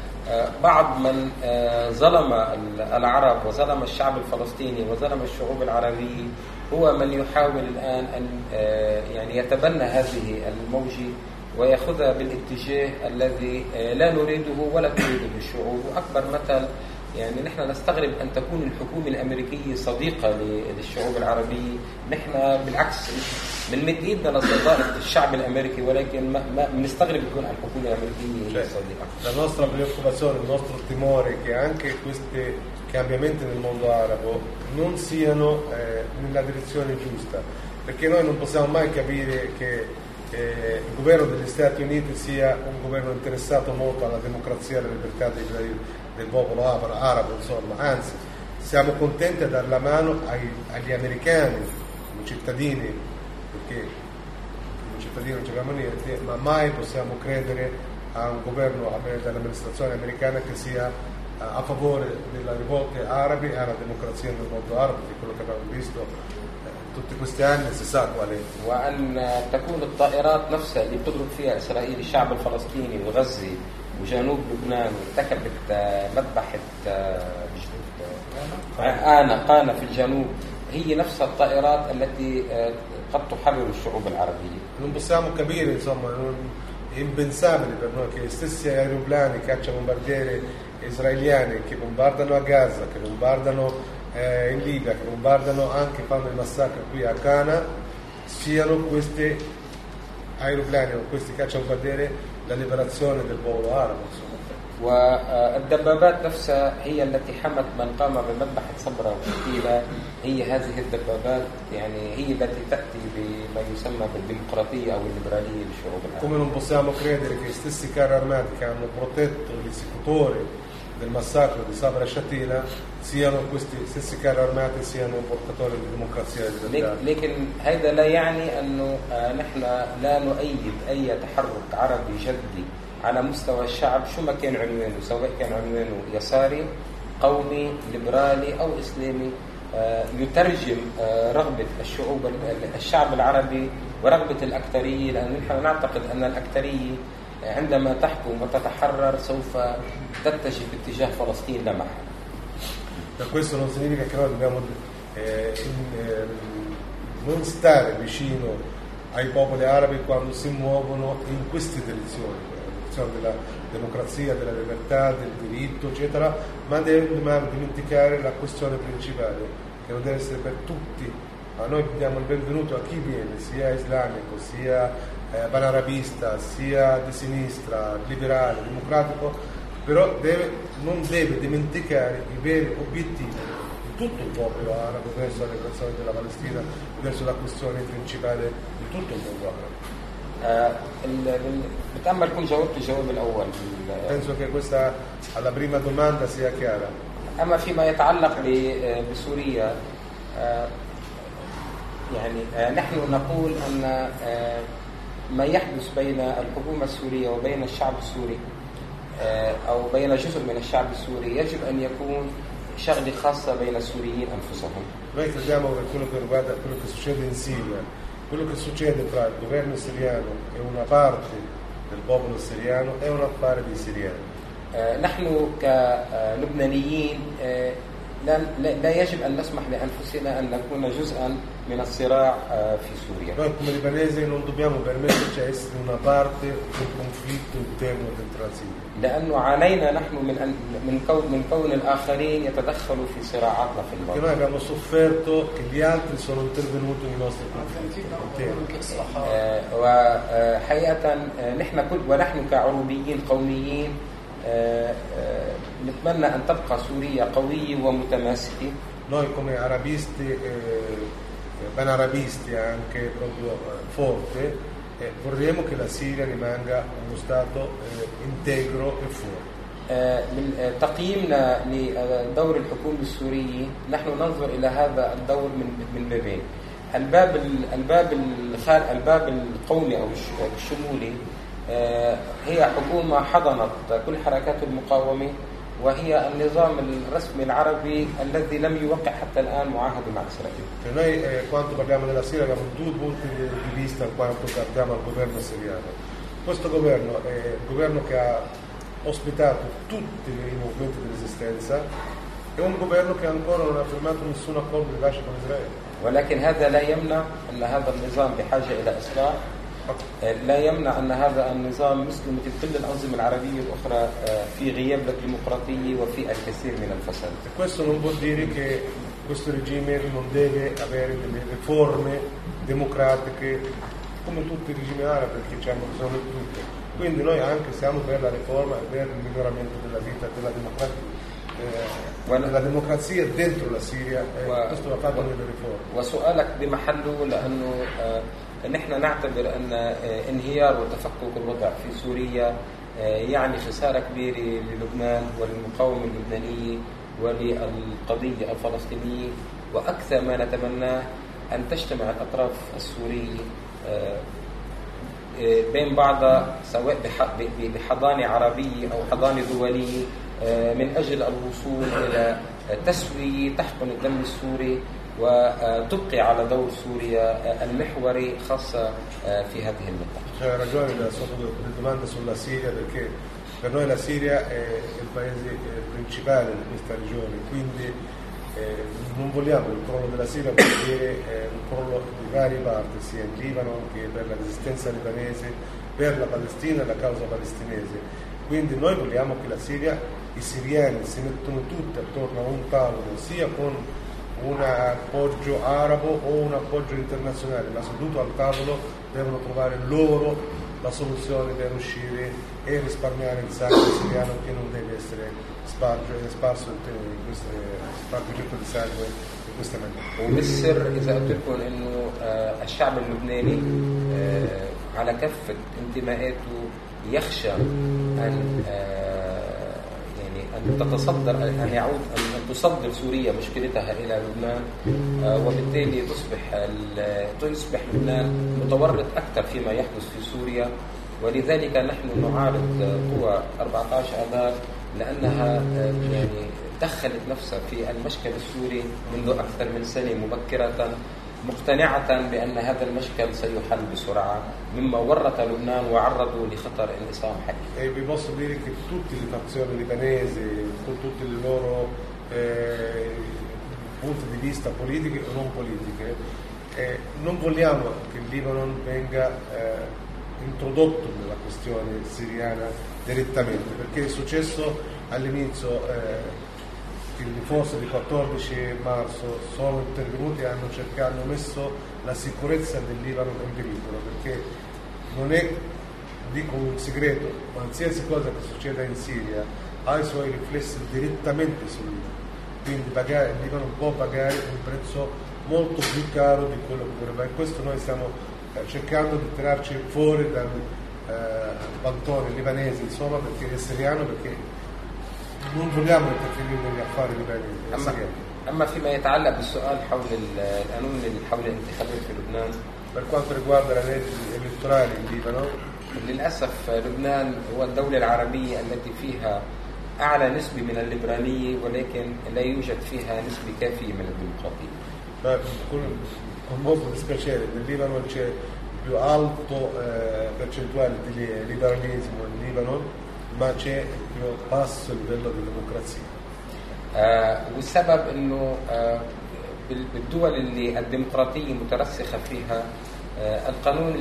بعض من ظلم العرب وظلم الشعب الفلسطيني وظلم الشعوب العربية هو من يحاول الآن أن يعني يتبنى هذه الموجة ويأخذها بالاتجاه الذي لا نريده ولا تريده الشعوب. وأكبر مثل يعني نحن نستغرب أن تكون الحكومة الأمريكية صديقة للشعوب العربية. نحن بالعكس بنمد ايدنا لصداقة الشعب الأمريكي ولكن ما بنستغرب تكون الحكومة الأمريكية هي صديقة. La nostra preoccupazione, il nostro timore è che anche questi cambiamenti nel mondo arabo non siano nella direzione giusta, perché noi non possiamo mai capire che il governo degli Stati Uniti sia un governo interessato molto alla democrazia e alla libertà del popolo arabo, insomma, anzi siamo contenti a dare la mano agli americani, ai cittadini, perché come cittadini non abbiamo niente, ma mai possiamo credere a un governo dell'amministrazione americana che sia a favore delle rivolte arabe e alla democrazia nel mondo arabo, che quello che abbiamo visto tutti questi anni si sa qual è. وأن تكون الطائرات نفسها اللي بتضرب فيها إسرائيل الشعب الفلسطيني وغزة وجنوب لبنان وارتكبت مذبحة قانا في الجنوب هي نفس الطائرات التي قد تحرر الشعوب العربية. Non possiamo capire, insomma, è impensabile per noi che gli stessi aeroplani cacciabombardieri israeliani che bombardano a Gaza, che bombardano in Libia, che bombardano anche, fanno il massacro qui a Cana, siano questi aeroplani o questi cacciabombardieri la liberazione del popolo arabo. والدبابات نفسها هي التي حمت من قام بمذبحة صبرا وقتيلة. هي هذه الدبابات يعني هي التي تأتي بما يسمى بالديمقراطية أو الليبرالية للشعوب العربية. Come non possiamo credere che gli stessi carri armati che hanno protetto gli esecutori del massacro di Sabra e Shatila siano questi stessi carri armati siano portatori di democrazia e di libertà. لكن هذا لا يعني أنه نحن لا نؤيد أي تحرك عربي جدي على مستوى الشعب شو ما كان عنوانه، سواء كان عنوانه يساري قومي ليبرالي أو إسلامي يترجم رغبة الشعب العربي ورغبة الأكثرية، لأن نحن نعتقد أن الأكثرية عندما تحكم وتتحرر سوف تتجه باتجاه فلسطين لا محالة. Questo non significa che noi dobbiamo non stare vicino ai popoli arabi quando si muovono in queste direzioni, della democrazia, della libertà, del diritto, eccetera, ma dobbiamo dimenticare la questione principale, che non deve essere per tutti. Ma noi diamo il benvenuto a chi viene, sia islamico, sia panarabista, sia di sinistra, liberale, democratico, però non deve dimenticare i veri obiettivi di tutto il popolo arabo verso la liberazione della Palestina, verso la questione principale di tutto il mondo arabo. بتأمل كل جاوبت الجواب الأول. Penso che questa alla prima domanda sia chiara. أما فيما يتعلق بسوريا يعني نحن نقول أن ما يحدث بين الحكومة السورية وبين الشعب السوري أو بين جزء من الشعب السوري يجب أن يكون شغلة خاصة بين السوريين أنفسهم. Noi crediamo che quello che riguarda quello che succede in Siria, quello che succede tra il governo siriano e una parte del popolo siriano è un affare dei siriani. نحن كلبنانيين لا يجب أن نسمح لأنفسنا أن نكون جزءا من الصراع في سوريا. Noi come libanesi non dobbiamo permetterci di essere una parte del conflitto interno dentro la Siria. لأنه عانينا نحن من كون الآخرين يتدخلوا في صراعاتنا في Perché المنطقة. noi abbiamo sofferto che gli altri sono intervenuti nei nostri conflitti interni. وحقيقة ونحن كعروبيين قوميين نتمنى أن تبقى سوريا قوية ومتماسكة. Noi come arabisti, panarabisti anche proprio forte, vorremmo che la Siria rimanga uno Stato integro e forte. من تقييمنا لدور الحكومة السورية نحن ننظر إلى هذا الدور من بابين. الباب القومي أو الشمولي هي حكومة حضنت كل حركات المقاومة وهي النظام الرسمي العربي الذي لم يوقع حتى الآن معاهدة مع إسرائيل. Noi quando parliamo della Siria abbiamo due punti di vista quando guardiamo al governo siriano. Questo governo è il governo che ha ospitato tutti i movimenti di resistenza, è un governo che ancora non ha firmato nessun accordo di pace con Israele. ولكن هذا لا يمنع أن هذا النظام بحاجة إلى إصلاح. لا يمنع أن هذا النظام مثل كل الأنظمة العربية الأخرى في غياب الديمقراطية وفي الكثير من الفساد. Questo non vuol dire che questo regime non deve avere delle riforme democratiche come tutti i regimi arabi, perché c'hanno bisogno di tutto. Quindi noi anche siamo per la riforma e per il miglioramento della vita della democrazia dentro la Siria, questo va fatto nelle riforme. وسؤالك بمحله لأنه نحن نعتبر أن انهيار وتفكك الوضع في سوريا يعني خسارة كبيرة للبنان وللمقاومة اللبنانية وللقضية الفلسطينية، وأكثر ما نتمناه أن تجتمع الأطراف السورية بين بعضها سواء بحضانة عربية أو حضانة دولية من أجل الوصول إلى تسوية تحقن الدم السوري وتبقي على دور سوريا المحوري خاصة في هذه المنطقة. C'è ragione la sua domanda sulla Siria, perché per noi la Siria è il paese principale di questa regione, quindi non vogliamo il crollo della Siria, perché un crollo di varie parti, sia in Libano che per la resistenza libanese, per la Palestina e la causa palestinese. Quindi noi vogliamo che la Siria, i siriani si mettono tutti attorno a un tavolo, sia con un appoggio arabo o un appoggio internazionale, ma seduto al tavolo devono trovare loro la soluzione per uscire e risparmiare il sangue siriano che non deve essere sparso spargimento di sangue in questa maniera. وبالسر إذا قلت لكم إنه الشعب اللبناني على كافة انتماءاته يخشى أن أن تتصدر أن تصدر سوريا مشكلتها إلى لبنان، وبالتالي تصبح لبنان متورط أكثر فيما يحدث في سوريا. ولذلك نحن نعارض قوى 14 آذار لأنها دخلت نفسها في المشكل السوري منذ أكثر من سنة مبكرة، مقتنعة بأن هذا المشكل سيحل بسرعة، مما ورط لبنان وعرضه لخطر انقسام حقيقي. E vi posso dire che tutte le fazioni libanesi, con tutte le loro punti di vista politiche o non politiche, non vogliamo che il Libano venga introdotto nella questione siriana direttamente, perché è successo all'inizio che le forze del 14 marzo sono intervenuti e hanno messo la sicurezza del Libano in pericolo, perché non è, dico un segreto, qualsiasi cosa che succeda in Siria ha i suoi riflessi direttamente sul Libano, quindi il Libano può pagare un prezzo molto più caro di quello che vorrebbe, e questo noi stiamo cercando di tirarci fuori dal bantone libanese, insomma, perché è siriano, perché non vogliamo interferire negli affari libanesi. أما فيما يتعلق بالسؤال حول القانون حول الانتخابات في لبنان، per quanto riguarda le leggi elettorali in Libano, للأسف لبنان هو الدولة العربية التي فيها أعلى نسبة من الليبرالية، ولكن لا يوجد فيها نسبة كافية من الديمقراطية. con molto dispiacere, nel Libano c'è il più alto percentuale di liberalismo in Libano, ma c'è il più basso livello di democrazia. والسبب انه بالدول اللي الديمقراطيه مترسخه فيها القانون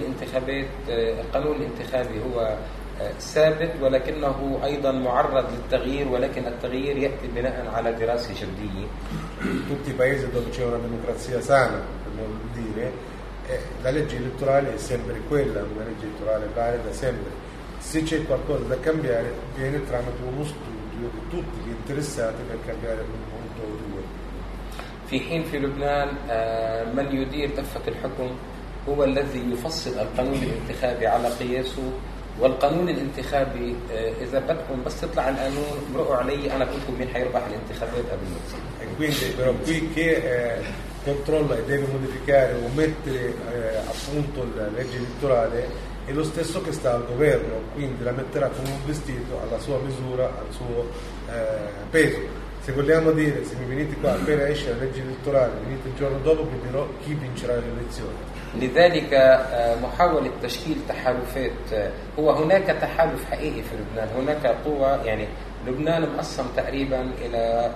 الانتخابي هو ثابت، ولكنه ايضا معرض للتغيير، ولكن التغيير ياتي بناء على دراسه جديه. Tutti i paesi dove c'è una democrazia sana, per non dire, la legge elettorale è sempre quella, una legge elettorale valida sempre. Se c'è qualcosa da cambiare viene tramite uno studio di tutti gli interessati per cambiare un punto o due. في حين في لبنان من يدير دفة الحكم هو الذي يفصل القانون الانتخابي على قياسه، والقانون الانتخابي إذا بدكم بس تطلع القانون مرقوا علي أنا قلت مين حيربح الانتخابات قبل ما تصير. E quindi però qui che controlla e deve modificare o mettere a punto la legge elettorale è lo stesso che sta al governo, quindi la metterà come un vestito alla sua misura, al suo peso. Se vogliamo dire, se mi venite qua appena esce la legge elettorale, venite il giorno dopo, vi dirò chi vincerà le elezioni. لذلك محاولة تشكيل تحالفات، هو هناك تحالف حقيقي في لبنان، هناك قوة، يعني لبنان مقسم تقريبا إلى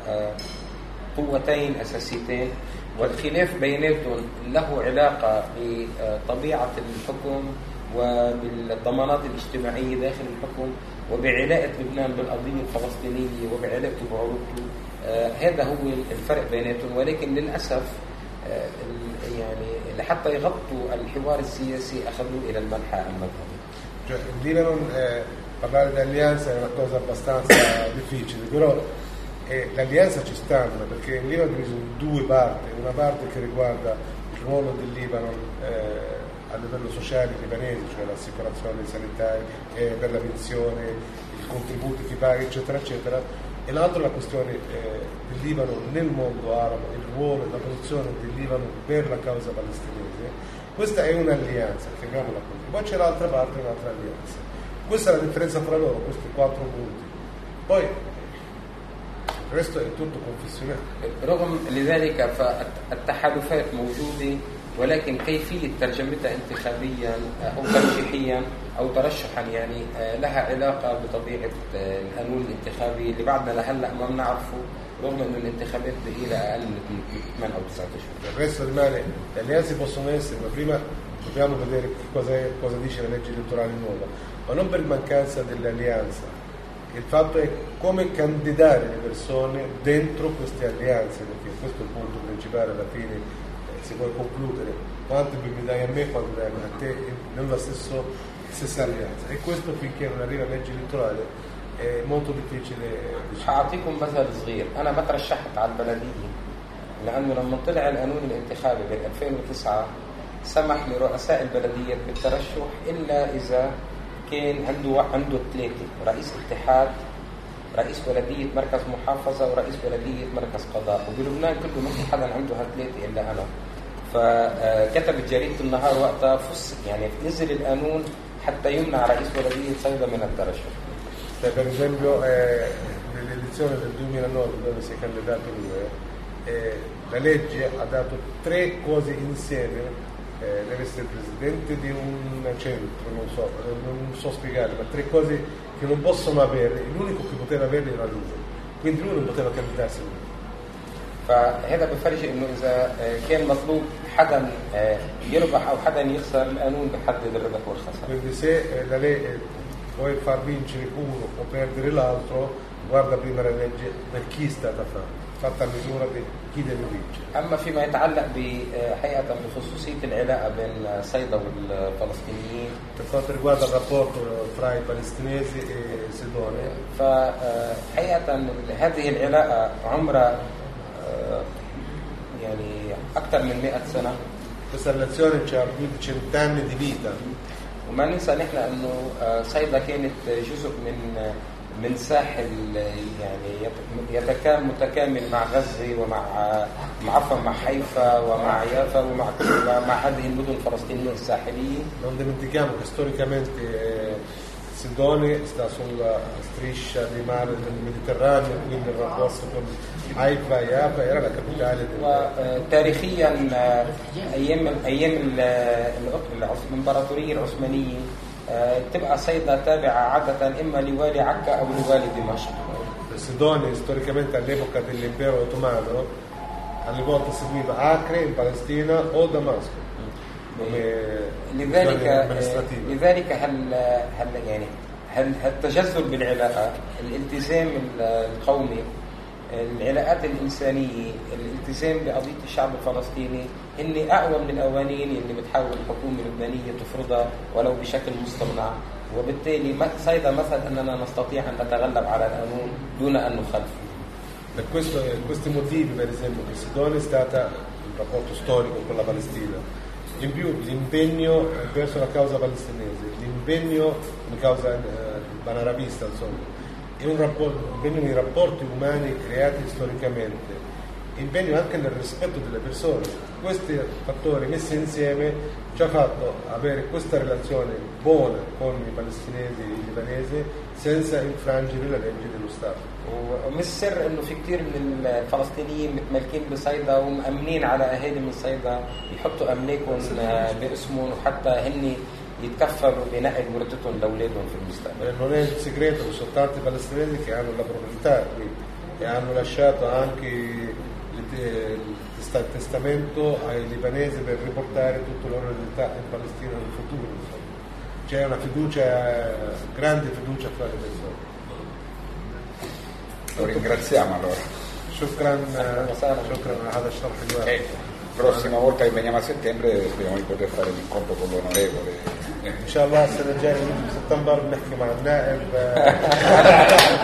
قوتين أساسيتين، والخلاف بيناتهم له علاقة بطبيعة الحكم وبالضمانات الاجتماعية داخل الحكم وبعلاقة لبنان بالقضية الفلسطينية وبعلاقته بعروبته. هذا هو الفرق بيناتهم، ولكن للأسف يعني لحتى يغطوا الحوار السياسي أخذوه إلى المنحى المذهبي. Cioè, il Libano parlare di alleanza è una cosa abbastanza difficile, però l'alleanza ci stanno, perché il Libano è diviso in due parti, una parte che riguarda il ruolo del Libano a livello sociale libanese, cioè l'assicurazione sanitaria per la pensione, i contributi che paga, eccetera, eccetera, e l'altro la questione del Libano nel mondo arabo, il ruolo e la posizione del Libano per la causa palestinese. Questa è un'alleanza, chiamiamola così. Poi c'è l'altra parte, un'altra alleanza. Questa è la differenza fra loro, questi 4 punti. Poi il resto è tutto confessionale. رغم لذلك فالتحالفات موجودة، ولكن كيفية ترجمتها انتخابيا أو ترشيحيا أو ترشحا يعني لها علاقة بطبيعة القانون الانتخابي اللي بعدنا لهلا ما بنعرفه، رغم إنه الانتخابات بقي أقل من 8 أو 9 أشهر. Il resto rimane, le alleanze possono essere, ma prima dobbiamo vedere cosa dice la legge elettorale nuova, ma non per mancanza dell'alleanza. Il fatto è come candidare le persone dentro queste alleanze, perché questo è il punto principale alla fine. Se vuoi concludere, quanto mi dai a me, quanto dai a te, nella stessa alleanza. E questo finché non arriva la legge elettorale è molto difficile. أعطيكم مثل صغير، أنا ما ترشحت على البلدية لأنه لما طلع القانون الانتخابي بال 2009 سمح لرؤساء البلدية بالترشح إلا إذا كان عنده 3 رئيس اتحاد، رئيس بلدية مركز محافظة، ورئيس بلدية مركز قضاء، وبلبنان كله ما في حدا عنده هال3 إلا أنا. فكتبت جريدة النهار وقتها يعني نزل القانون حتى يمنع رئيس بلدية صيدا من الترشح. Per esempio nell'elezione del 2009 dove si è candidato lui, la legge ha dato 3 cose insieme, deve essere presidente di un centro, non so spiegare, ma 3 cose che non possono avere, l'unico che poteva averle era lui, quindi lui non poteva candidarsi lui. فهذا بفرج انه اذا كان مطلوب حدا يربح او حدا يخسر، القانون بيحدد الربح والخساره. Quindi se la legge vuoi far vincere uno o perdere l'altro, guarda prima la legge per chi è stata fatta a misura di chi deve vincere. اما فيما يتعلق بحقيقه بخصوصيه العلاقه بين صيدا والفلسطينيين، Per quanto riguarda il rapporto fra i palestinesi e Sidone, فحقيقه هذه العلاقه عمرها يعني اكثر من 100 سنه. questa relazione ha più di 100 anni di vita. وما ننسى نحن انه صيدا كانت جزء من ساحل يعني متكامل مع غزه ومع حيفا ومع يافا ومع هذه المدن الفلسطينيه الساحليه. Non dimentichiamo che storicamente Sidone sta sulla striscia di mare del Mediterraneo, quindi il rapporto con Haifa e Yafa era la capitale del وتاريخيا ايام الامبراطوريه العثمانيه تبقى صيدا تابعه عاده اما لوالي عكا او لوالي دمشق. Sidone storicamente all'epoca dell'impero ottomano alle volte seguiva Acre in Palestina o Damasco. لذلك هل التجذر بالعلاقه، الالتزام القومي، العلاقات الإنسانية، الالتزام بقضية الشعب الفلسطيني هن أقوى من القوانين اللي بتحاول الحكومة اللبنانية تفرضها ولو بشكل مصطنع، وبالتالي صيدا مثل أننا نستطيع أن نتغلب على القانون دون أن نخالفه. Per questi motivi, per esempio, che Sidone è stata un rapporto storico con la Palestina, in più l'impegno verso la causa palestinese, l'impegno in causa banarabista, insomma, è un impegno nei rapporti umani creati storicamente, impegno anche nel rispetto delle persone. Questi fattori messi insieme ci ha fatto avere questa relazione buona con i palestinesi e i libanesi senza infrangere le leggi dello Stato. ومش سر انه في كثير من الفلسطينيين متملكين بصيدا ومأمنين على اهالي من صيدا يحطوا املاكهم باسمهم وحتى هن يتكفلوا بنقل ورثتهم لاولادهم في المستقبل. Non è un segreto che sono tanti palestinesi che hanno la proprietà qui e hanno lasciato anche il testamento ai libanesi per riportare tutta la loro eredità in Palestina nel futuro. C'è una fiducia, grande fiducia fra le persone. Lo ringraziamo allora. شكرا على هذا الشرح الوافي. Prossima volta che veniamo a settembre speriamo di poter fare un incontro con l'onorevole. ان شاء الله السنه الجايه في سبتمبر بنحكي مع النائب